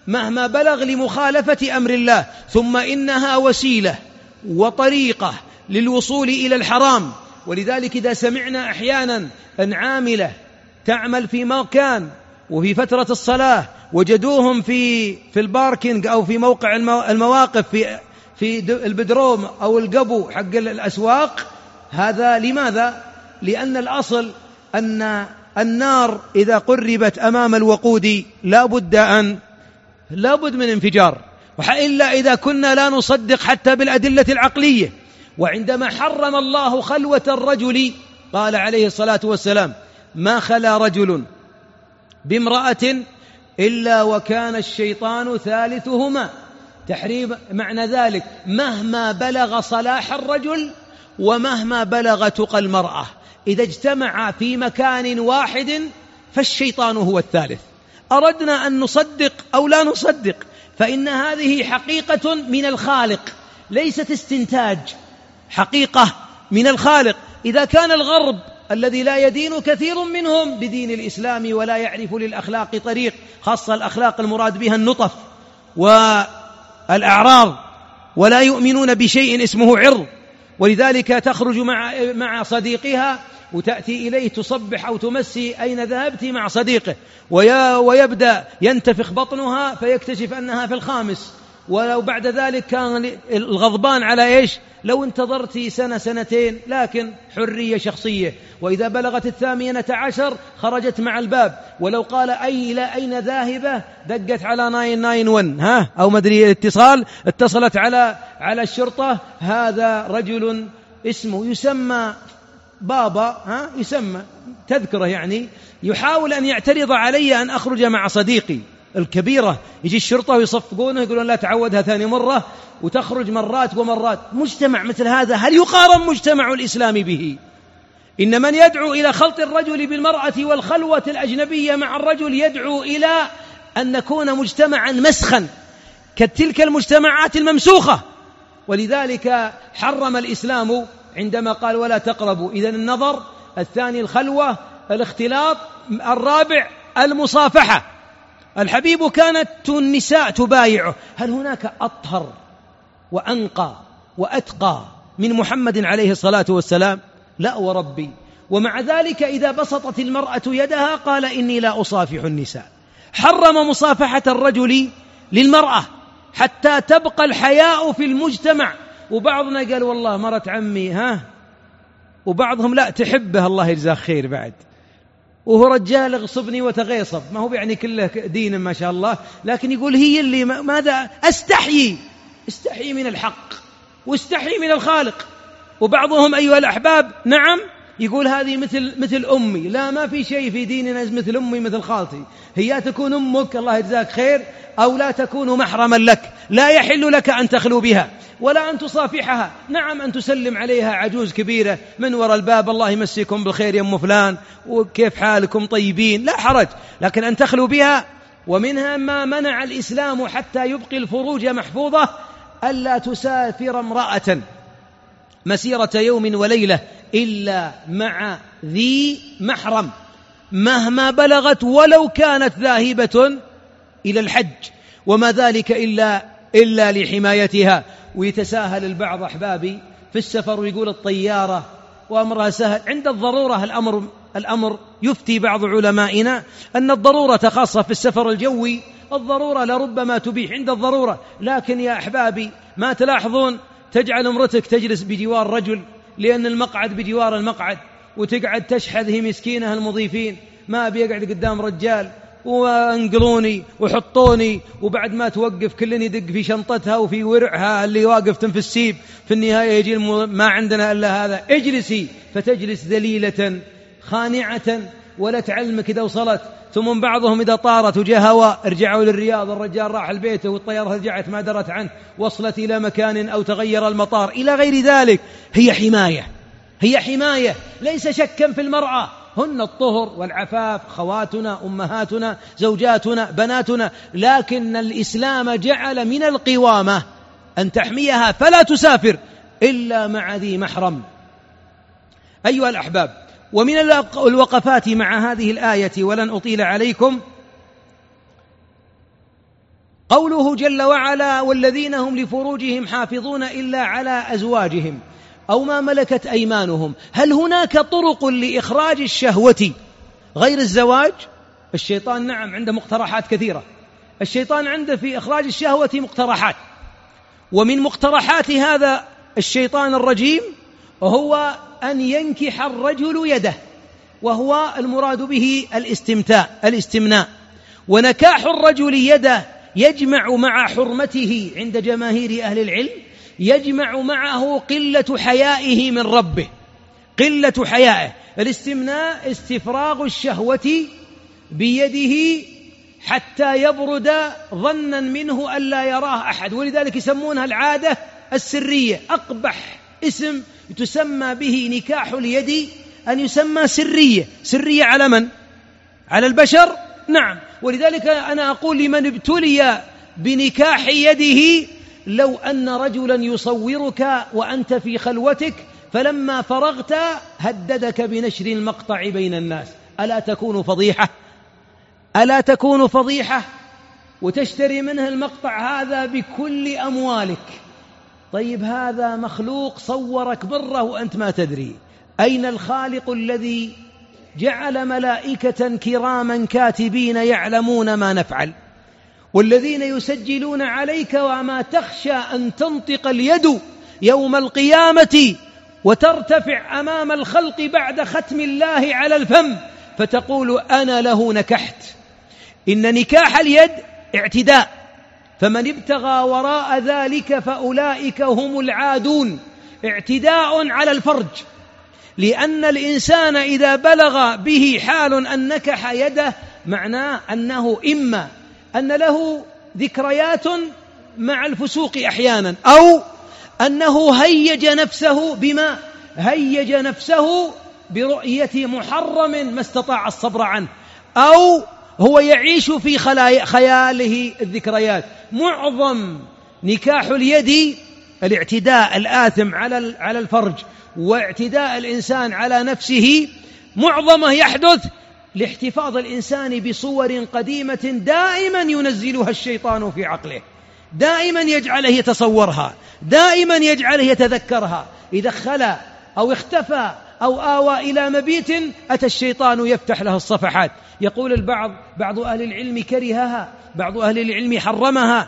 مهما بلغ لمخالفة أمر الله، ثم إنها وسيلة وطريقة للوصول إلى الحرام. ولذلك إذا سمعنا أحيانا أن عاملة تعمل في مكان وفي فترة الصلاة وجدوهم في الباركينج أو في موقع المواقف في البدروم أو القبو حق الأسواق، هذا لماذا؟ لأن الأصل أن النار إذا قربت أمام الوقود لا بد من انفجار، وإلا إذا كنا لا نصدق حتى بالأدلة العقلية. وعندما حرم الله خلوة الرجل قال عليه الصلاة والسلام: ما خلا رجل بامرأة إلا وكان الشيطان ثالثهما. تحريم معنى ذلك مهما بلغ صلاح الرجل ومهما بلغ تقى المرأة، إذا اجتمع في مكان واحد فالشيطان هو الثالث. أردنا أن نصدق أو لا نصدق، فإن هذه حقيقة من الخالق ليست استنتاج، حقيقة من الخالق. إذا كان الغرب الذي لا يدين كثير منهم بدين الإسلام ولا يعرف للأخلاق طريق، خاصة الأخلاق المراد بها النطف والأعراض، ولا يؤمنون بشيء اسمه عرض، ولذلك تخرج مع صديقها وتأتي إليه تصبح أو تمسي أين ذهبت مع صديقه، ويبدأ ينتفخ بطنها فيكتشف أنها في الخامس، ولو بعد ذلك كان الغضبان على إيش؟ لو انتظرتي سنة سنتين، لكن حرية شخصية. وإذا بلغت 18 خرجت مع الباب، ولو قال إلى أين ذاهبة دقت على 991 أو مدري اتصلت على الشرطة. هذا رجل اسمه يسمى بابا، يسمى تذكره، يعني يحاول أن يعترض علي أن أخرج مع صديقي الكبيرة. يجي الشرطة ويصفقونه يقولون لا تعودها ثاني مرة، وتخرج مرات ومرات. مجتمع مثل هذا هل يقارن مجتمع الإسلام به؟ إن من يدعو إلى خلط الرجل بالمرأة والخلوة الأجنبية مع الرجل يدعو إلى أن نكون مجتمعا مسخا كتلك المجتمعات الممسوخة. ولذلك حرم الإسلام عندما قال ولا تقربوا، إذن النظر، الثاني الخلوة، الاختلاط، الرابع المصافحة. الحبيب كانت النساء تبايعه. هل هناك أطهر وأنقى وأتقى من محمد عليه الصلاة والسلام؟ لا وربي. ومع ذلك إذا بسطت المرأة يدها قال إني لا أصافح النساء. حرم مصافحة الرجل للمرأة حتى تبقى الحياء في المجتمع. وبعضنا قال والله مرت عمي وبعضهم لا تحبه الله يجزاه خير بعد، وهو رجال اغصبني وتغيصب، ما هو يعني كله دين ما شاء الله، لكن يقول هي اللي ماذا استحيي من الحق واستحيي من الخالق. وبعضهم أيها الأحباب نعم يقول هذه مثل أمي. لا، ما في شيء في ديننا مثل أمي مثل خالتي. هي تكون أمك الله يجزاك خير أو لا تكون محرما لك، لا يحل لك أن تخلو بها ولا أن تصافحها. نعم أن تسلم عليها عجوز كبيرة من وراء الباب، الله يمسيكم بالخير يا أم فلان وكيف حالكم طيبين، لا حرج، لكن أن تخلو بها. ومنها ما منع الإسلام حتى يبقي الفروج محفوظة ألا تسافر امرأة مسيرة يوم وليلة إلا مع ذي محرم مهما بلغت، ولو كانت ذاهبة إلى الحج، وما ذلك إلا لحمايتها. ويتساهل البعض أحبابي في السفر ويقول الطيارة وأمرها سهل. عند الضرورة الأمر يفتي بعض علمائنا أن الضرورة خاصة في السفر الجوي، الضرورة لربما تبيح عند الضرورة. لكن يا أحبابي ما تلاحظون تجعل امرتك تجلس بجوار رجل لأن المقعد بجوار المقعد، وتقعد تشحذ هي مسكينة المضيفين، ما بيقعد قدام رجال وانقلوني وحطوني، وبعد ما توقف كلني يدق في شنطتها وفي ورعها اللي واقف تنفس السيب، في النهاية يجي ما عندنا إلا هذا. اجلسي، فتجلس ذليلة خانعة ولا تعلمك إذا وصلت. ثم بعضهم إذا طارت وجاء هواء رجعوا للرياض، الرجال راح البيت والطيارة رجعت ما درت عنه، وصلت إلى مكان أو تغير المطار إلى غير ذلك. هي حماية ليس شكا في المرأة، هن الطهر والعفاف، خواتنا، أمهاتنا، زوجاتنا، بناتنا. لكن الإسلام جعل من القوامة أن تحميها فلا تسافر إلا مع ذي محرم. أيها الأحباب، ومن الوقفات مع هذه الآية ولن أطيل عليكم قوله جل وعلا والذين هم لفروجهم حافظون إلا على أزواجهم أو ما ملكت أيمانهم، هل هناك طرق لإخراج الشهوة غير الزواج؟ الشيطان نعم عنده مقترحات كثيرة، الشيطان عنده في إخراج الشهوة مقترحات، ومن مقترحات هذا الشيطان الرجيم هو أن ينكح الرجل يده، وهو المراد به الاستمناء. ونكاح الرجل يده يجمع مع حرمته عند جماهير أهل العلم، يجمع معه قلة حيائه من ربه، قلة حيائه. الاستمناء استفراغ الشهوة بيده حتى يبرد ظنا منه ألا يراه أحد، ولذلك يسمونها العادة السرية. أقبح اسم تسمى به نكاح اليد أن يسمى سرية. سرية على من؟ على البشر؟ نعم. ولذلك أنا أقول لمن ابتلي بنكاح يده لو أن رجلا يصورك وأنت في خلوتك فلما فرغت هددك بنشر المقطع بين الناس، ألا تكون فضيحة؟ ألا تكون فضيحة؟ وتشتري منه المقطع هذا بكل أموالك. طيب هذا مخلوق صورك بره وأنت ما تدري. أين الخالق الذي جعل ملائكة كراما كاتبين يعلمون ما نفعل، والذين يسجلون عليك وما تخشى أن تنطق اليد يوم القيامة وترتفع أمام الخلق بعد ختم الله على الفم فتقول أنا له نكحت. إن نكاح اليد اعتداء، فمن ابتغى وراء ذلك فأولئك هم العادون. اعتداء على الفرج، لأن الإنسان إذا بلغ به حال أن نكح يده معناه أنه إما أن له ذكريات مع الفسوق أحيانا، أو أنه هيج نفسه بما هيج نفسه برؤية محرم ما استطاع الصبر عنه، أو هو يعيش في خياله الذكريات. معظم نكاح اليد الاعتداء الآثم على الفرج واعتداء الإنسان على نفسه، معظمه يحدث لاحتفاظ الإنسان بصور قديمة دائما ينزلها الشيطان في عقله، دائما يجعله يتصورها، دائما يجعله يتذكرها. إذا خلى أو اختفى أو آوى إلى مبيت أتى الشيطان يفتح له الصفحات. يقول بعض أهل العلم كرهها، بعض أهل العلم حرمها،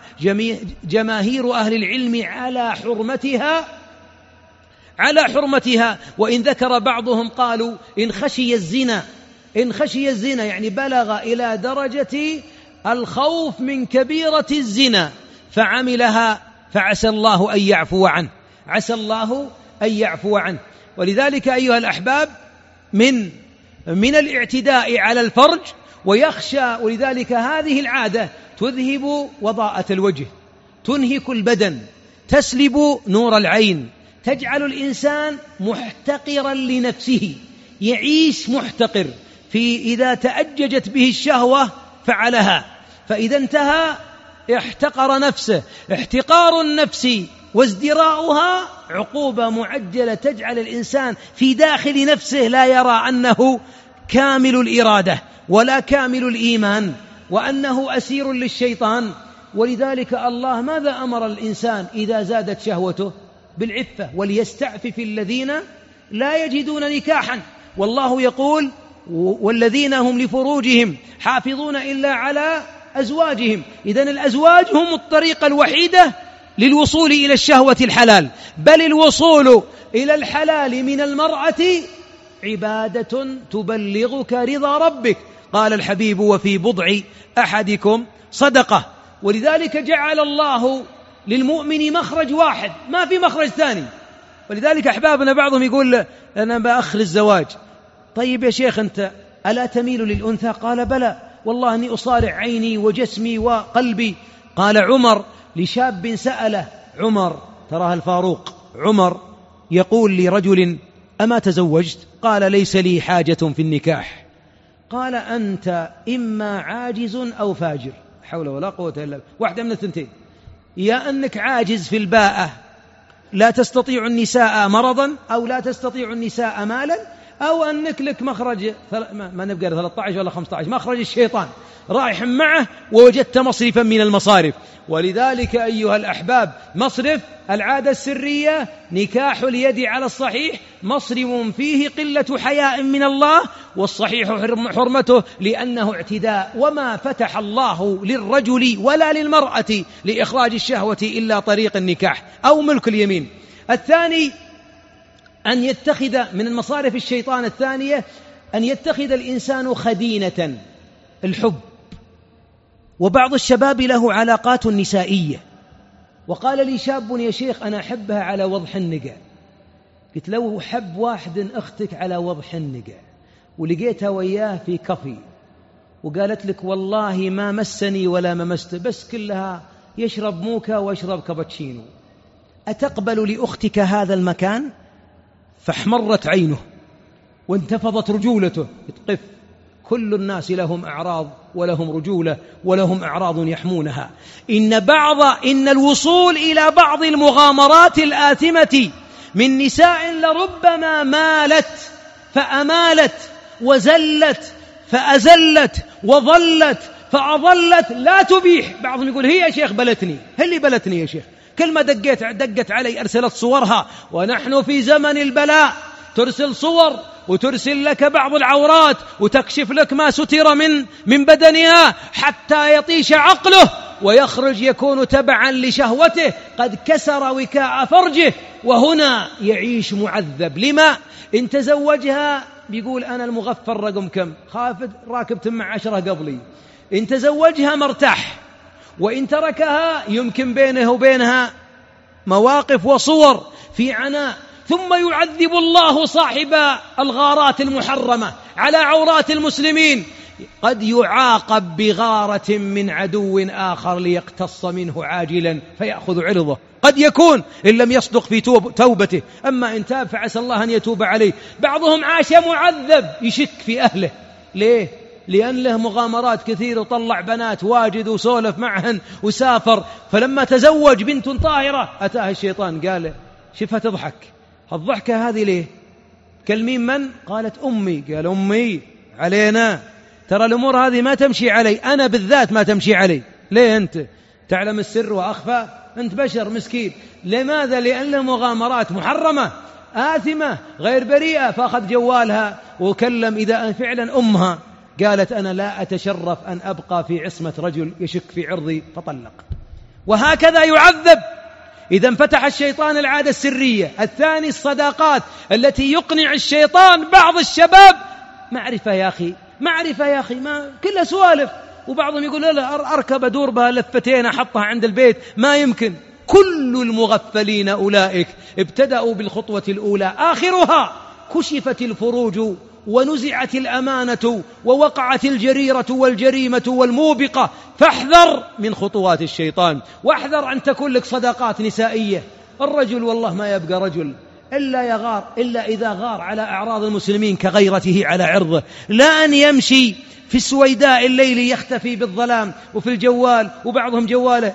جماهير أهل العلم على حرمتها. وإن ذكر بعضهم قالوا إن خشي الزنا يعني بلغ إلى درجة الخوف من كبيرة الزنا فعملها فعسى الله أن يعفو عنه، عسى الله أن يعفو عنه. ولذلك أيها الأحباب من الاعتداء على الفرج ويخشى، ولذلك هذه العادة تذهب وضاءة الوجه، تنهك البدن، تسلب نور العين، تجعل الإنسان محتقرا لنفسه، يعيش محتقر. إذا تأججت به الشهوة فعلها، فإذا انتهى احتقر نفسه. احتقار النفس وازدراؤها عقوبة معجلة تجعل الإنسان في داخل نفسه لا يرى أنه كامل الإرادة ولا كامل الإيمان، وأنه أسير للشيطان. ولذلك الله ماذا أمر الإنسان إذا زادت شهوته؟ بالعفة، وليستعفف الذين لا يجدون نكاحا. والله يقول والذين هم لفروجهم حافظون إلا على أزواجهم. إذن الأزواج هم الطريقة الوحيدة للوصول إلى الشهوة الحلال، بل الوصول إلى الحلال من المرأة عبادة تبلغك رضا ربك. قال الحبيب وفي بضع أحدكم صدقة. ولذلك جعل الله للمؤمن مخرج واحد، ما في مخرج ثاني. ولذلك أحبابنا بعضهم يقول أنا بأخر الزواج. طيب يا شيخ أنت ألا تميل للأنثى؟ قال بلى والله أني أصارع عيني وجسمي وقلبي. قال عمر لشاب سأله، عمر تراها الفاروق، عمر يقول لرجل أما تزوجت؟ قال ليس لي حاجة في النكاح. قال أنت إما عاجز أو فاجر، حول ولا قوة إلا بالله، واحدة من الثنتين، يا أنك عاجز في الباءة لا تستطيع النساء مرضا، أو لا تستطيع النساء مالا، أو أنك لك مخرج ما نبقى 13 ولا 15 مخرج الشيطان. رايح معه ووجدت مصرفا من المصارف. ولذلك أيها الأحباب مصرف العادة السرية نكاح اليد على الصحيح مصرف فيه قلة حياء من الله، والصحيح حرمته لأنه اعتداء، وما فتح الله للرجل ولا للمرأة لإخراج الشهوة إلا طريق النكاح أو ملك اليمين. الثاني أن يتخذ من المصارف الشيطان الثانية أن يتخذ الإنسان خدينة الحب. وبعض الشباب له علاقات نسائية، وقال لي شاب يا شيخ أنا أحبها على وضح النقع. قلت لو حب واحد أختك على وضح النقع ولقيتها وياه في كافي وقالت لك والله ما مسني ولا ممست، بس كلها يشرب موكا ويشرب كابتشينو، أتقبل لأختك هذا المكان؟ فاحمرت عينه وانتفضت رجولته. قف، كل الناس لهم أعراض ولهم رجولة ولهم أعراض يحمونها. إن الوصول إلى بعض المغامرات الآثمة من نساء لربما مالت فأمالت وزلت فأزلت وظلت فأظلت لا تبيح. بعضهم يقول هي يا شيخ بلتني، هل اللي بلتني يا شيخ؟ كل ما دقت علي أرسلت صورها، ونحن في زمن البلاء ترسل صور وترسل لك بعض العورات وتكشف لك ما ستر من بدنها حتى يطيش عقله ويخرج يكون تبعا لشهوته، قد كسر وكاء فرجه، وهنا يعيش معذب. لما؟ إن تزوجها بيقول أنا المغفر رقم كم، خافت راكبت مع 10 قبلي. إن تزوجها مرتاح، وإن تركها يمكن بينه وبينها مواقف وصور في عناء. ثم يعذب الله صاحب الغارات المحرمة على عورات المسلمين، قد يعاقب بغارة من عدو آخر ليقتص منه عاجلا فيأخذ عرضه، قد يكون إن لم يصدق في توبته، أما إن تاب فعسى الله أن يتوب عليه. بعضهم عاش معذب يشك في أهله. ليه؟ لأن له مغامرات كثير وطلع بنات واجد وسولف معهن وسافر، فلما تزوج بنت طاهرة أتاه الشيطان قال شفها تضحك، الضحكة هذه ليه؟ كلمين من؟ قالت أمي. قال أمي علينا، ترى الأمور هذه ما تمشي علي، أنا بالذات ما تمشي علي. ليه أنت تعلم السر وأخفى؟ أنت بشر مسكين. لماذا؟ لأن له مغامرات محرمة آثمة غير بريئة. فأخذ جوالها وكلم إذا فعلا أمها، قالت أنا لا أتشرف أن أبقى في عصمة رجل يشك في عرضي، فطلق. وهكذا يعذب. إذا انفتح الشيطان العادة السرية. الثاني الصداقات التي يقنع الشيطان بعض الشباب، معرفة يا أخي، معرفة يا أخي، ما كلها سوالف. وبعضهم يقول لا أركب أدور بها لفتين أحطها عند البيت، ما يمكن. كل المغفلين أولئك ابتدأوا بالخطوة الأولى، آخرها كشفت الفروج ونزعت الأمانة ووقعت الجريرة والجريمة والموبقة. فاحذر من خطوات الشيطان، واحذر أن تكون لك صداقات نسائية. الرجل والله ما يبقى رجل إلا يغار، إلا إذا غار على أعراض المسلمين كغيرته على عرضه. لا أن يمشي في السويداء الليل يختفي بالظلام وفي الجوال، وبعضهم جواله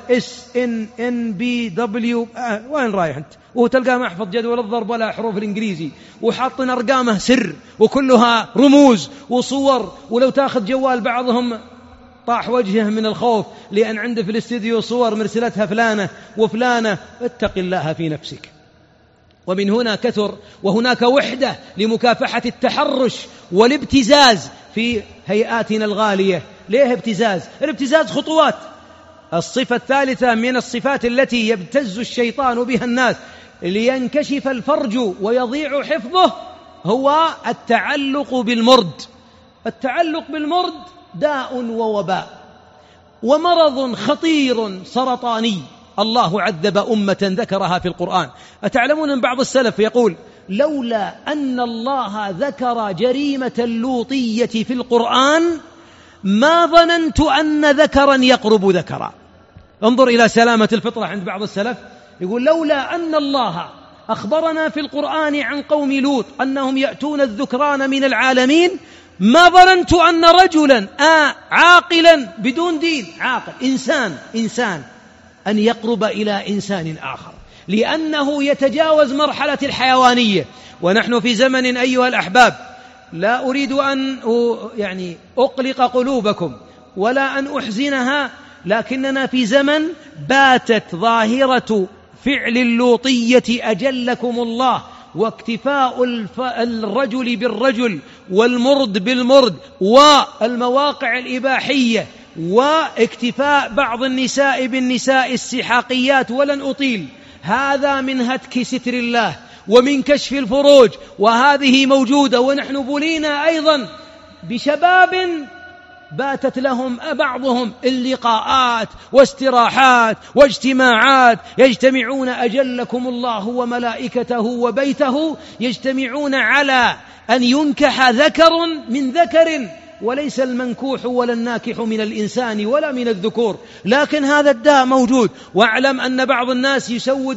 SNNBW وين رايح أنت؟ وتلقاه محفظ جدول الضرب ولا حروف الإنجليزي، وحاطن أرقامه سر وكلها رموز وصور. ولو تأخذ جوال بعضهم طاح وجهه من الخوف لأن عنده في الاستديو صور مرسلتها فلانة وفلانة. اتق الله في نفسك. ومن هنا كثر وهناك وحدة لمكافحة التحرش والابتزاز في هيئاتنا الغالية. ليه ابتزاز؟ الابتزاز خطوات. الصفة الثالثة من الصفات التي يبتز الشيطان بها الناس لينكشف الفرج ويضيع حفظه هو التعلق بالمرد. التعلق بالمرد داء ووباء ومرض خطير سرطاني. الله عذب أمة ذكرها في القرآن. أتعلمون أن بعض السلف يقول لولا أن الله ذكر جريمة اللوطية في القرآن ما ظننت أن ذكرا يقرب ذكرا. انظر إلى سلامة الفطرة عند بعض السلف، يقول لولا أن الله أخبرنا في القرآن عن قوم لوط أنهم يأتون الذكران من العالمين ما ظننت أن رجلا عاقلا بدون دين، عاقل إنسان أن يقرب إلى إنسان آخر، لأنه يتجاوز مرحلة الحيوانية. ونحن في زمن أيها الأحباب لا أريد أن أقلق قلوبكم ولا أن أحزنها، لكننا في زمن باتت ظاهرة فعل اللوطية أجلكم الله، واكتفاء الرجل بالرجل والمرد بالمرد والمواقع الإباحية، واكتفاء بعض النساء بالنساء السحاقيات. ولن أطيل، هذا من هتك ستر الله ومن كشف الفروج، وهذه موجودة. ونحن بلينا أيضا بشباب باتت لهم بعضهم اللقاءات واستراحات واجتماعات، يجتمعون أجلكم الله وملائكته وبيته، يجتمعون على أن ينكح ذكر من ذكر، وليس المنكوح ولا الناكح من الإنسان ولا من الذكور، لكن هذا الداء موجود. واعلم أن بعض الناس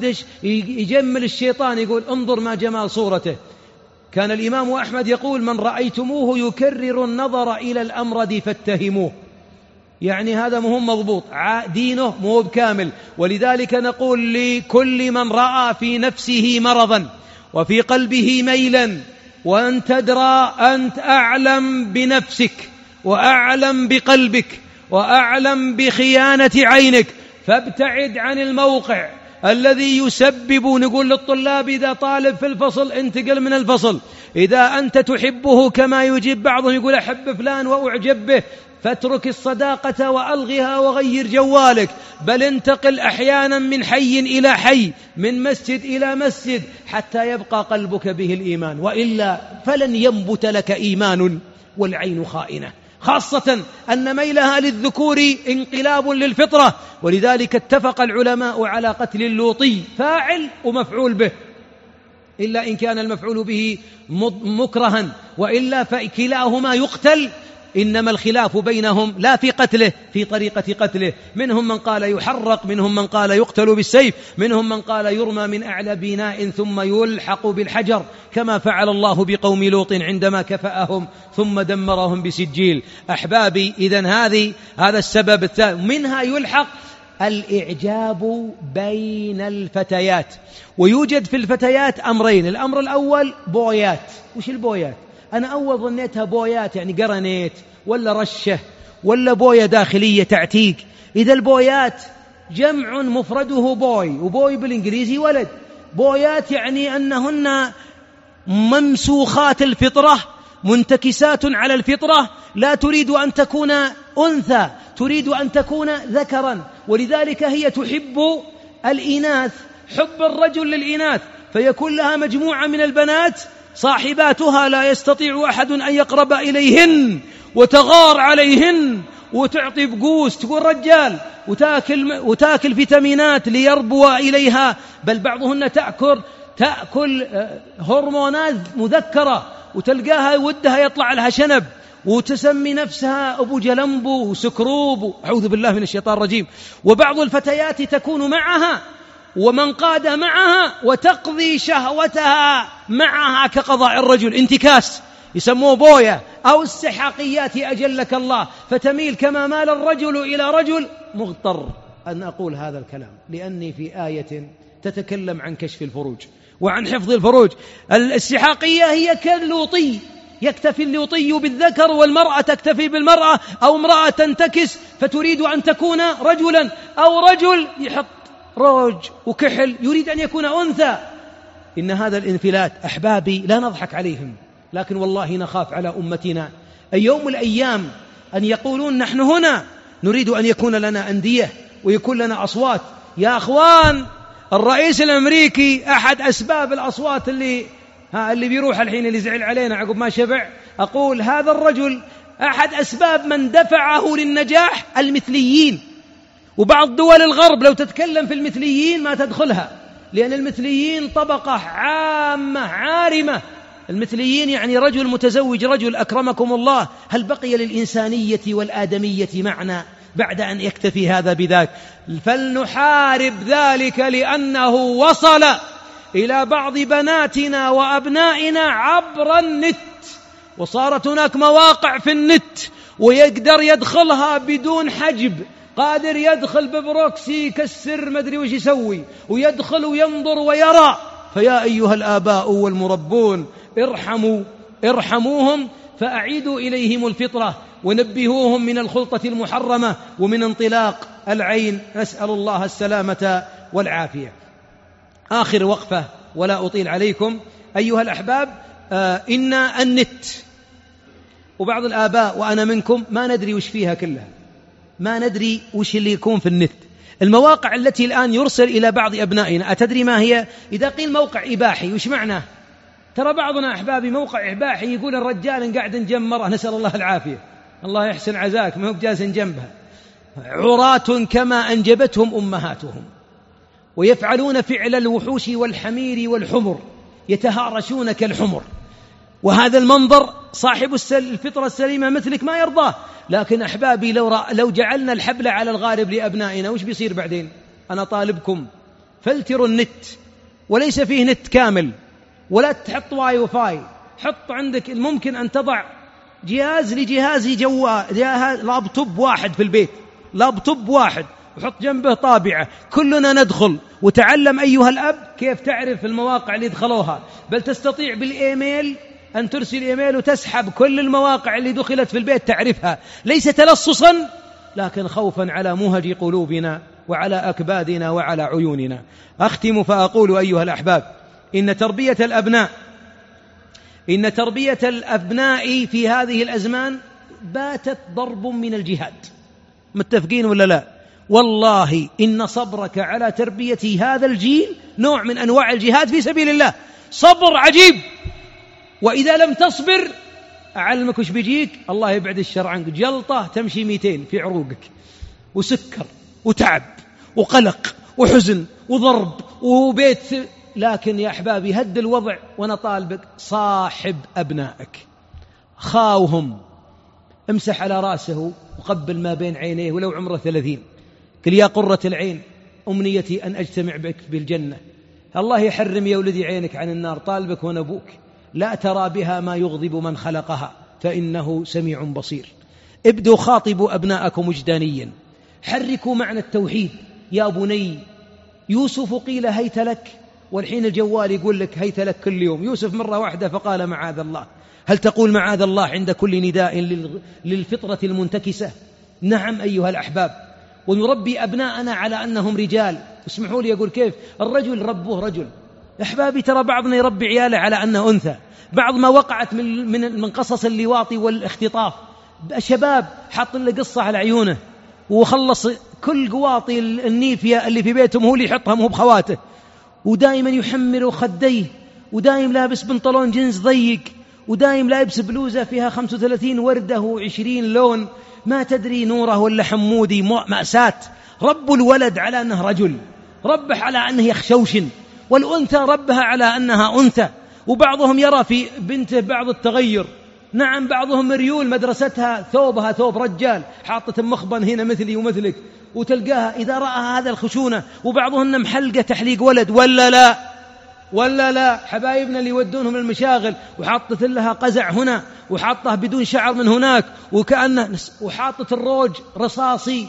يجمل الشيطان، يقول انظر ما جمال صورته. كان الإمام أحمد يقول من رأيتموه يكرر النظر إلى الأمرد فاتهموه، يعني هذا مهم مضبوط، دينه مو بكامل. ولذلك نقول لكل من رأى في نفسه مرضا وفي قلبه ميلا، وأن تدرى أنت أعلم بنفسك وأعلم بقلبك وأعلم بخيانة عينك، فابتعد عن الموقع الذي يسبب. نقول للطلاب إذا طالب في الفصل انتقل من الفصل، إذا أنت تحبه كما يجيب بعضهم يقول أحب فلان وأعجب به، فاترك الصداقة وألغها وغير جوالك، بل انتقل أحيانا من حي إلى حي، من مسجد إلى مسجد، حتى يبقى قلبك به الإيمان، وإلا فلن ينبت لك إيمان والعين خائنة، خاصة أن ميلها للذكور انقلاب للفطرة. ولذلك اتفق العلماء على قتل اللوطي فاعل ومفعول به، إلا إن كان المفعول به مكرها، وإلا فكلاهما يقتل، إنما الخلاف بينهم لا في قتله، في طريقة قتله. منهم من قال يحرق، منهم من قال يقتل بالسيف، منهم من قال يرمى من أعلى بناء ثم يلحق بالحجر، كما فعل الله بقوم لوط عندما كفأهم ثم دمرهم بسجيل. أحبابي، إذن هذا السبب الثاني. منها يلحق الإعجاب بين الفتيات، ويوجد في الفتيات أمرين. الأمر الأول بويات. وش البويات؟ أنا أول ظنيتها بويات يعني قرنيت ولا رشة ولا بوية داخلية تعتيق. إذا البويات جمع مفرده بوي، وبوي بالإنجليزي ولد. بويات يعني أنهن ممسوخات الفطرة، منتكسات على الفطرة، لا تريد أن تكون أنثى، تريد أن تكون ذكرا. ولذلك هي تحب الإناث، حب الرجل للإناث، فيكون لها مجموعة من البنات صاحباتها لا يستطيع أحد أن يقرب إليهن، وتغار عليهن وتعطي بقوس تقول رجال، وتاكل فيتامينات ليربو إليها، بل بعضهن تأكل هرمونات مذكرة، وتلقاها ودها يطلع لها شنب، وتسمي نفسها أبو جلمبو وسكروب، أعوذ بالله من الشيطان الرجيم. وبعض الفتيات تكون معها ومن قاد معها وتقضي شهوتها معها كقضاء الرجل، انتكاس يسموه بوية أو السحاقيات أجلك الله، فتميل كما مال الرجل إلى رجل. مضطر أن أقول هذا الكلام لأني في آية تتكلم عن كشف الفروج وعن حفظ الفروج. السحاقية هي كاللوطي، يكتفي اللوطي بالذكر، والمرأة تكتفي بالمرأة، أو امرأة تنتكس فتريد أن تكون رجلا، أو رجل يحط روج وكحل يريد أن يكون أنثى. إن هذا الانفلات أحبابي لا نضحك عليهم، لكن والله نخاف على أمتنا يوم الأيام أن يقولون نحن هنا نريد أن يكون لنا أندية ويكون لنا أصوات. يا أخوان، الرئيس الأمريكي أحد أسباب الأصوات اللي بيروح الحين، اللي زعل علينا عقب ما شبع، أقول هذا الرجل أحد أسباب من دفعه للنجاح المثليين. وبعض دول الغرب لو تتكلم في المثليين ما تدخلها، لأن المثليين طبقة عامة عارمة. المثليين يعني رجل متزوج رجل، أكرمكم الله، هل بقي للإنسانية والآدمية معنى بعد أن يكتفي هذا بذاك؟ فلنحارب ذلك، لأنه وصل إلى بعض بناتنا وأبنائنا عبر النت، وصارت هناك مواقع في النت ويقدر يدخلها بدون حجب، قادر يدخل ببروكسي يكسر مدري وش يسوي، ويدخل وينظر ويرى. فيا أيها الآباء والمربون ارحموهم، فأعيدوا إليهم الفطرة ونبهوهم من الخلطة المحرمة ومن انطلاق العين. نسأل الله السلامة والعافية. آخر وقفة ولا أطيل عليكم أيها الأحباب، إن النت، وبعض الآباء وأنا منكم ما ندري وش فيها كلها، ما ندري وش اللي يكون في النت. المواقع التي الآن يرسل إلى بعض أبنائنا أتدري ما هي؟ إذا قيل موقع إباحي وش معناه؟ ترى بعضنا أحبابي موقع إباحي يقول الرجال قاعد جنب مرة، نسأل الله العافية، الله يحسن عزاك، ما هو جالس جنبها، عراة كما أنجبتهم أمهاتهم، ويفعلون فعل الوحوش والحمير والحمر، يتهارشون كالحمر. وهذا المنظر صاحب الفطرة السليمة مثلك ما يرضاه. لكن أحبابي لو جعلنا الحبل على الغارب لأبنائنا وش بيصير بعدين؟ أنا طالبكم فلتروا النت، وليس فيه نت كامل، ولا تحط واي فاي، حط عندك ممكن أن تضع جهاز لجهاز لابتوب واحد في البيت، لابتوب واحد، وحط جنبه طابعة، كلنا ندخل. وتعلم أيها الأب كيف تعرف المواقع اللي دخلوها، بل تستطيع بالإيميل أن ترسل إيميل وتسحب كل المواقع اللي دخلت في البيت، تعرفها، ليس تلصصا لكن خوفا على مهج قلوبنا وعلى أكبادنا وعلى عيوننا. أختم فأقول أيها الأحباب، إن تربية الأبناء في هذه الأزمان باتت ضرب من الجهاد. متفقين ولا لا؟ والله إن صبرك على تربية هذا الجيل نوع من أنواع الجهاد في سبيل الله، صبر عجيب. وإذا لم تصبر أعلمك وش بيجيك، الله يبعد الشر عنك، جلطة تمشي 200 في عروقك، وسكر وتعب وقلق وحزن وضرب وبيت. لكن يا أحبابي هد الوضع، وأنا طالبك صاحب أبنائك، خاوهم، امسح على رأسه وقبل ما بين عينيه ولو عمره 30، قل يا قرة العين أمنيتي أن أجتمع بك بالجنة. الله يحرم يا ولدي عينك عن النار، طالبك ونبوك، لا ترى بها ما يغضب من خلقها فإنه سميع بصير. ابدوا خاطبوا أبناءكم وجدانيا، حركوا معنى التوحيد. يا بني يوسف قيل هيت لك، والحين الجوال يقول لك هيت لك كل يوم. يوسف مرة واحدة فقال معاذ الله. هل تقول معاذ الله عند كل نداء للفطرة المنتكسة؟ نعم أيها الأحباب. ونربي أبناءنا على أنهم رجال. اسمحوا لي أقول كيف الرجل ربه رجل. أحبابي ترى بعضنا يربي عياله على أنه أنثى. بعض ما وقعت من قصص اللواط والاختطاف، شباب حاط له قصة على عيونه وخلص كل قواطي النيفية اللي في بيتهم هو اللي يحطها مو بخواته، ودائما يحمر خديه، ودائم لابس بنطلون جنس ضيق، ودائم لابس بلوزة فيها 35 وردة و20 لون، ما تدري نوره ولا حمودي. مأساة. رب الولد على أنه رجل، ربه على أنه يخشوشن، والأنثى ربها على أنها أنثى. وبعضهم يرى في بنته بعض التغير. نعم بعضهم مريول، مدرستها ثوبها ثوب رجال، حاطة مخبن هنا مثلي ومثلك، وتلقاها إذا رأى هذا الخشونة. وبعضهن محلقة تحليق ولد ولا لا حبايبنا اللي يودونهم المشاغل، وحاطة لها قزع هنا، وحاطه بدون شعر من هناك، وكأنه وحاطة الروج رصاصي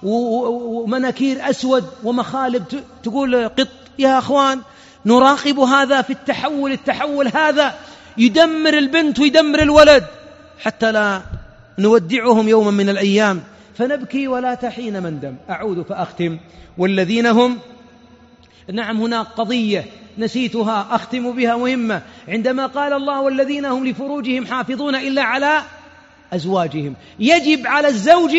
ومناكير أسود ومخالب تقول قط. يا أخوان نراقب هذا في التحول هذا يدمر البنت ويدمر الولد، حتى لا نودعهم يوما من الأيام فنبكي ولا تحين مندم. أعود فأختم. والذين هم، نعم هناك قضية نسيتها أختم بها مهمة، عندما قال الله والذين هم لفروجهم حافظون إلا على أزواجهم. يجب على الزوج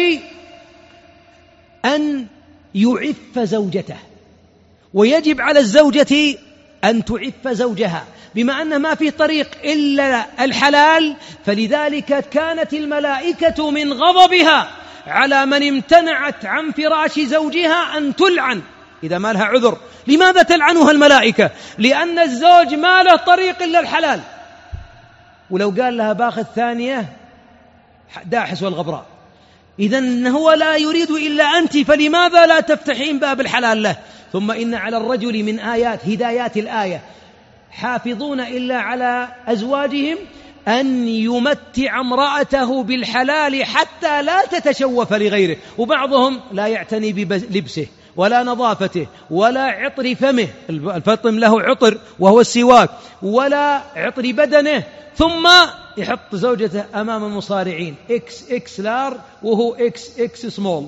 أن يعف زوجته، ويجب على الزوجة أن تعف زوجها، بما أن ما في طريق إلا الحلال. فلذلك كانت الملائكة من غضبها على من امتنعت عن فراش زوجها أن تلعن إذا ما لها عذر. لماذا تلعنها الملائكة؟ لأن الزوج ما له طريق إلا الحلال، ولو قال لها باخذ ثانية داحس والغبراء. إذن هو لا يريد إلا أنت، فلماذا لا تفتحين باب الحلال له؟ ثم إن على الرجل من آيات هدايات الآية حافظون إلا على أزواجهم أن يمتع امرأته بالحلال حتى لا تتشوف لغيره. وبعضهم لا يعتني بلبسه ولا نظافته ولا عطر فمه، الفطم له عطر وهو السواك، ولا عطر بدنه، ثم يحط زوجته أمام المصارعين إكس لار وهو إكس سمول،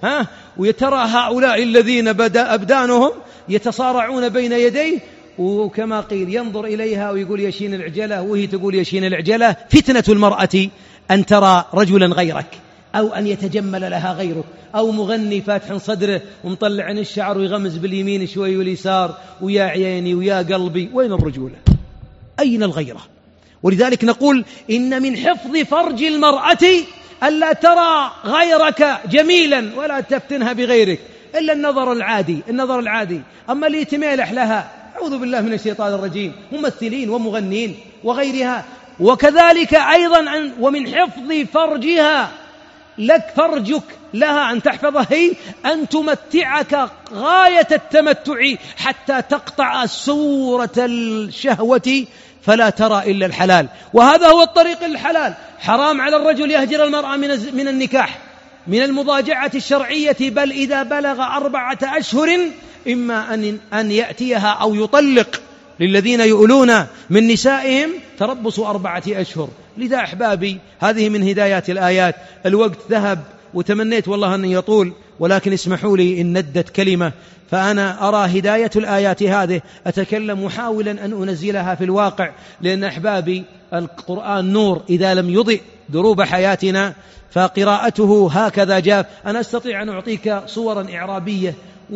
ويترى هؤلاء الذين بدأ أبدانهم يتصارعون بين يديه، وكما قيل ينظر إليها ويقول يشين العجلة، وهي تقول يشين العجلة. فتنة المرأة أن ترى رجلا غيرك، أو أن يتجمل لها غيرك، أو مغني فاتح صدره ومطلع عن الشعر ويغمز باليمين شوي واليسار، ويا عيني ويا قلبي. وين الرجولة؟ أين الغيرة؟ ولذلك نقول إن من حفظ فرج المرأة ألا ترى غيرك جميلا ولا تفتنها بغيرك إلا النظر العادي. أما اللي يتميلح لها، أعوذ بالله من الشيطان الرجيم، ممثلين ومغنين وغيرها. وكذلك أيضا ومن حفظ فرجها لك، فرجك لها أن تحفظه هي أن تمتعك غاية التمتع حتى تقطع سورة الشهوة فلا ترى إلا الحلال. وهذا هو الطريق الحلال. حرام على الرجل يهجر المرأة من النكاح، من المضاجعة الشرعية، بل إذا بلغ 4 أشهر إما أن يأتيها أو يطلق. للذين يؤلون من نسائهم تربص 4 أشهر. لذا أحبابي هذه من هدايات الآيات. الوقت ذهب وتمنيت والله أن يطول، ولكن اسمحوا لي إن ندت كلمة، فأنا أرى هداية الآيات هذه أتكلم محاولا أن أنزلها في الواقع، لأن أحبابي القرآن نور إذا لم يضئ دروب حياتنا فقراءته هكذا جاف. أنا أستطيع أن أعطيك صورا إعرابية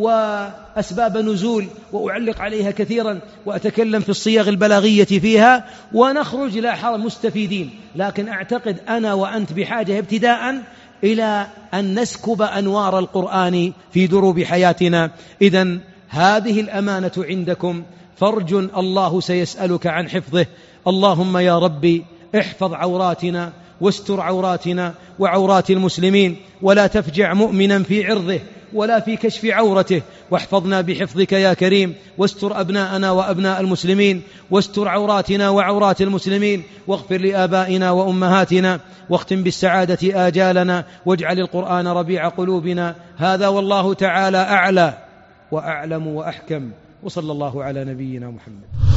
وأسباب نزول وأعلق عليها كثيرا وأتكلم في الصيغ البلاغية فيها ونخرج لا حرج مستفيدين، لكن أعتقد أنا وأنت بحاجة ابتداء إلى أن نسكب أنوار القرآن في دروب حياتنا. إذن هذه الأمانة عندكم، فرج الله سيسألك عن حفظه. اللهم يا ربي احفظ عوراتنا واستر عوراتنا وعورات المسلمين، ولا تفجع مؤمنا في عرضه ولا في كشف عورته، واحفظنا بحفظك يا كريم، واستر أبناءنا وأبناء المسلمين، واستر عوراتنا وعورات المسلمين، واغفر لآبائنا وأمهاتنا، واختم بالسعادة آجالنا، واجعل القرآن ربيع قلوبنا. هذا والله تعالى أعلى وأعلم وأحكم، وصلى الله على نبينا محمد.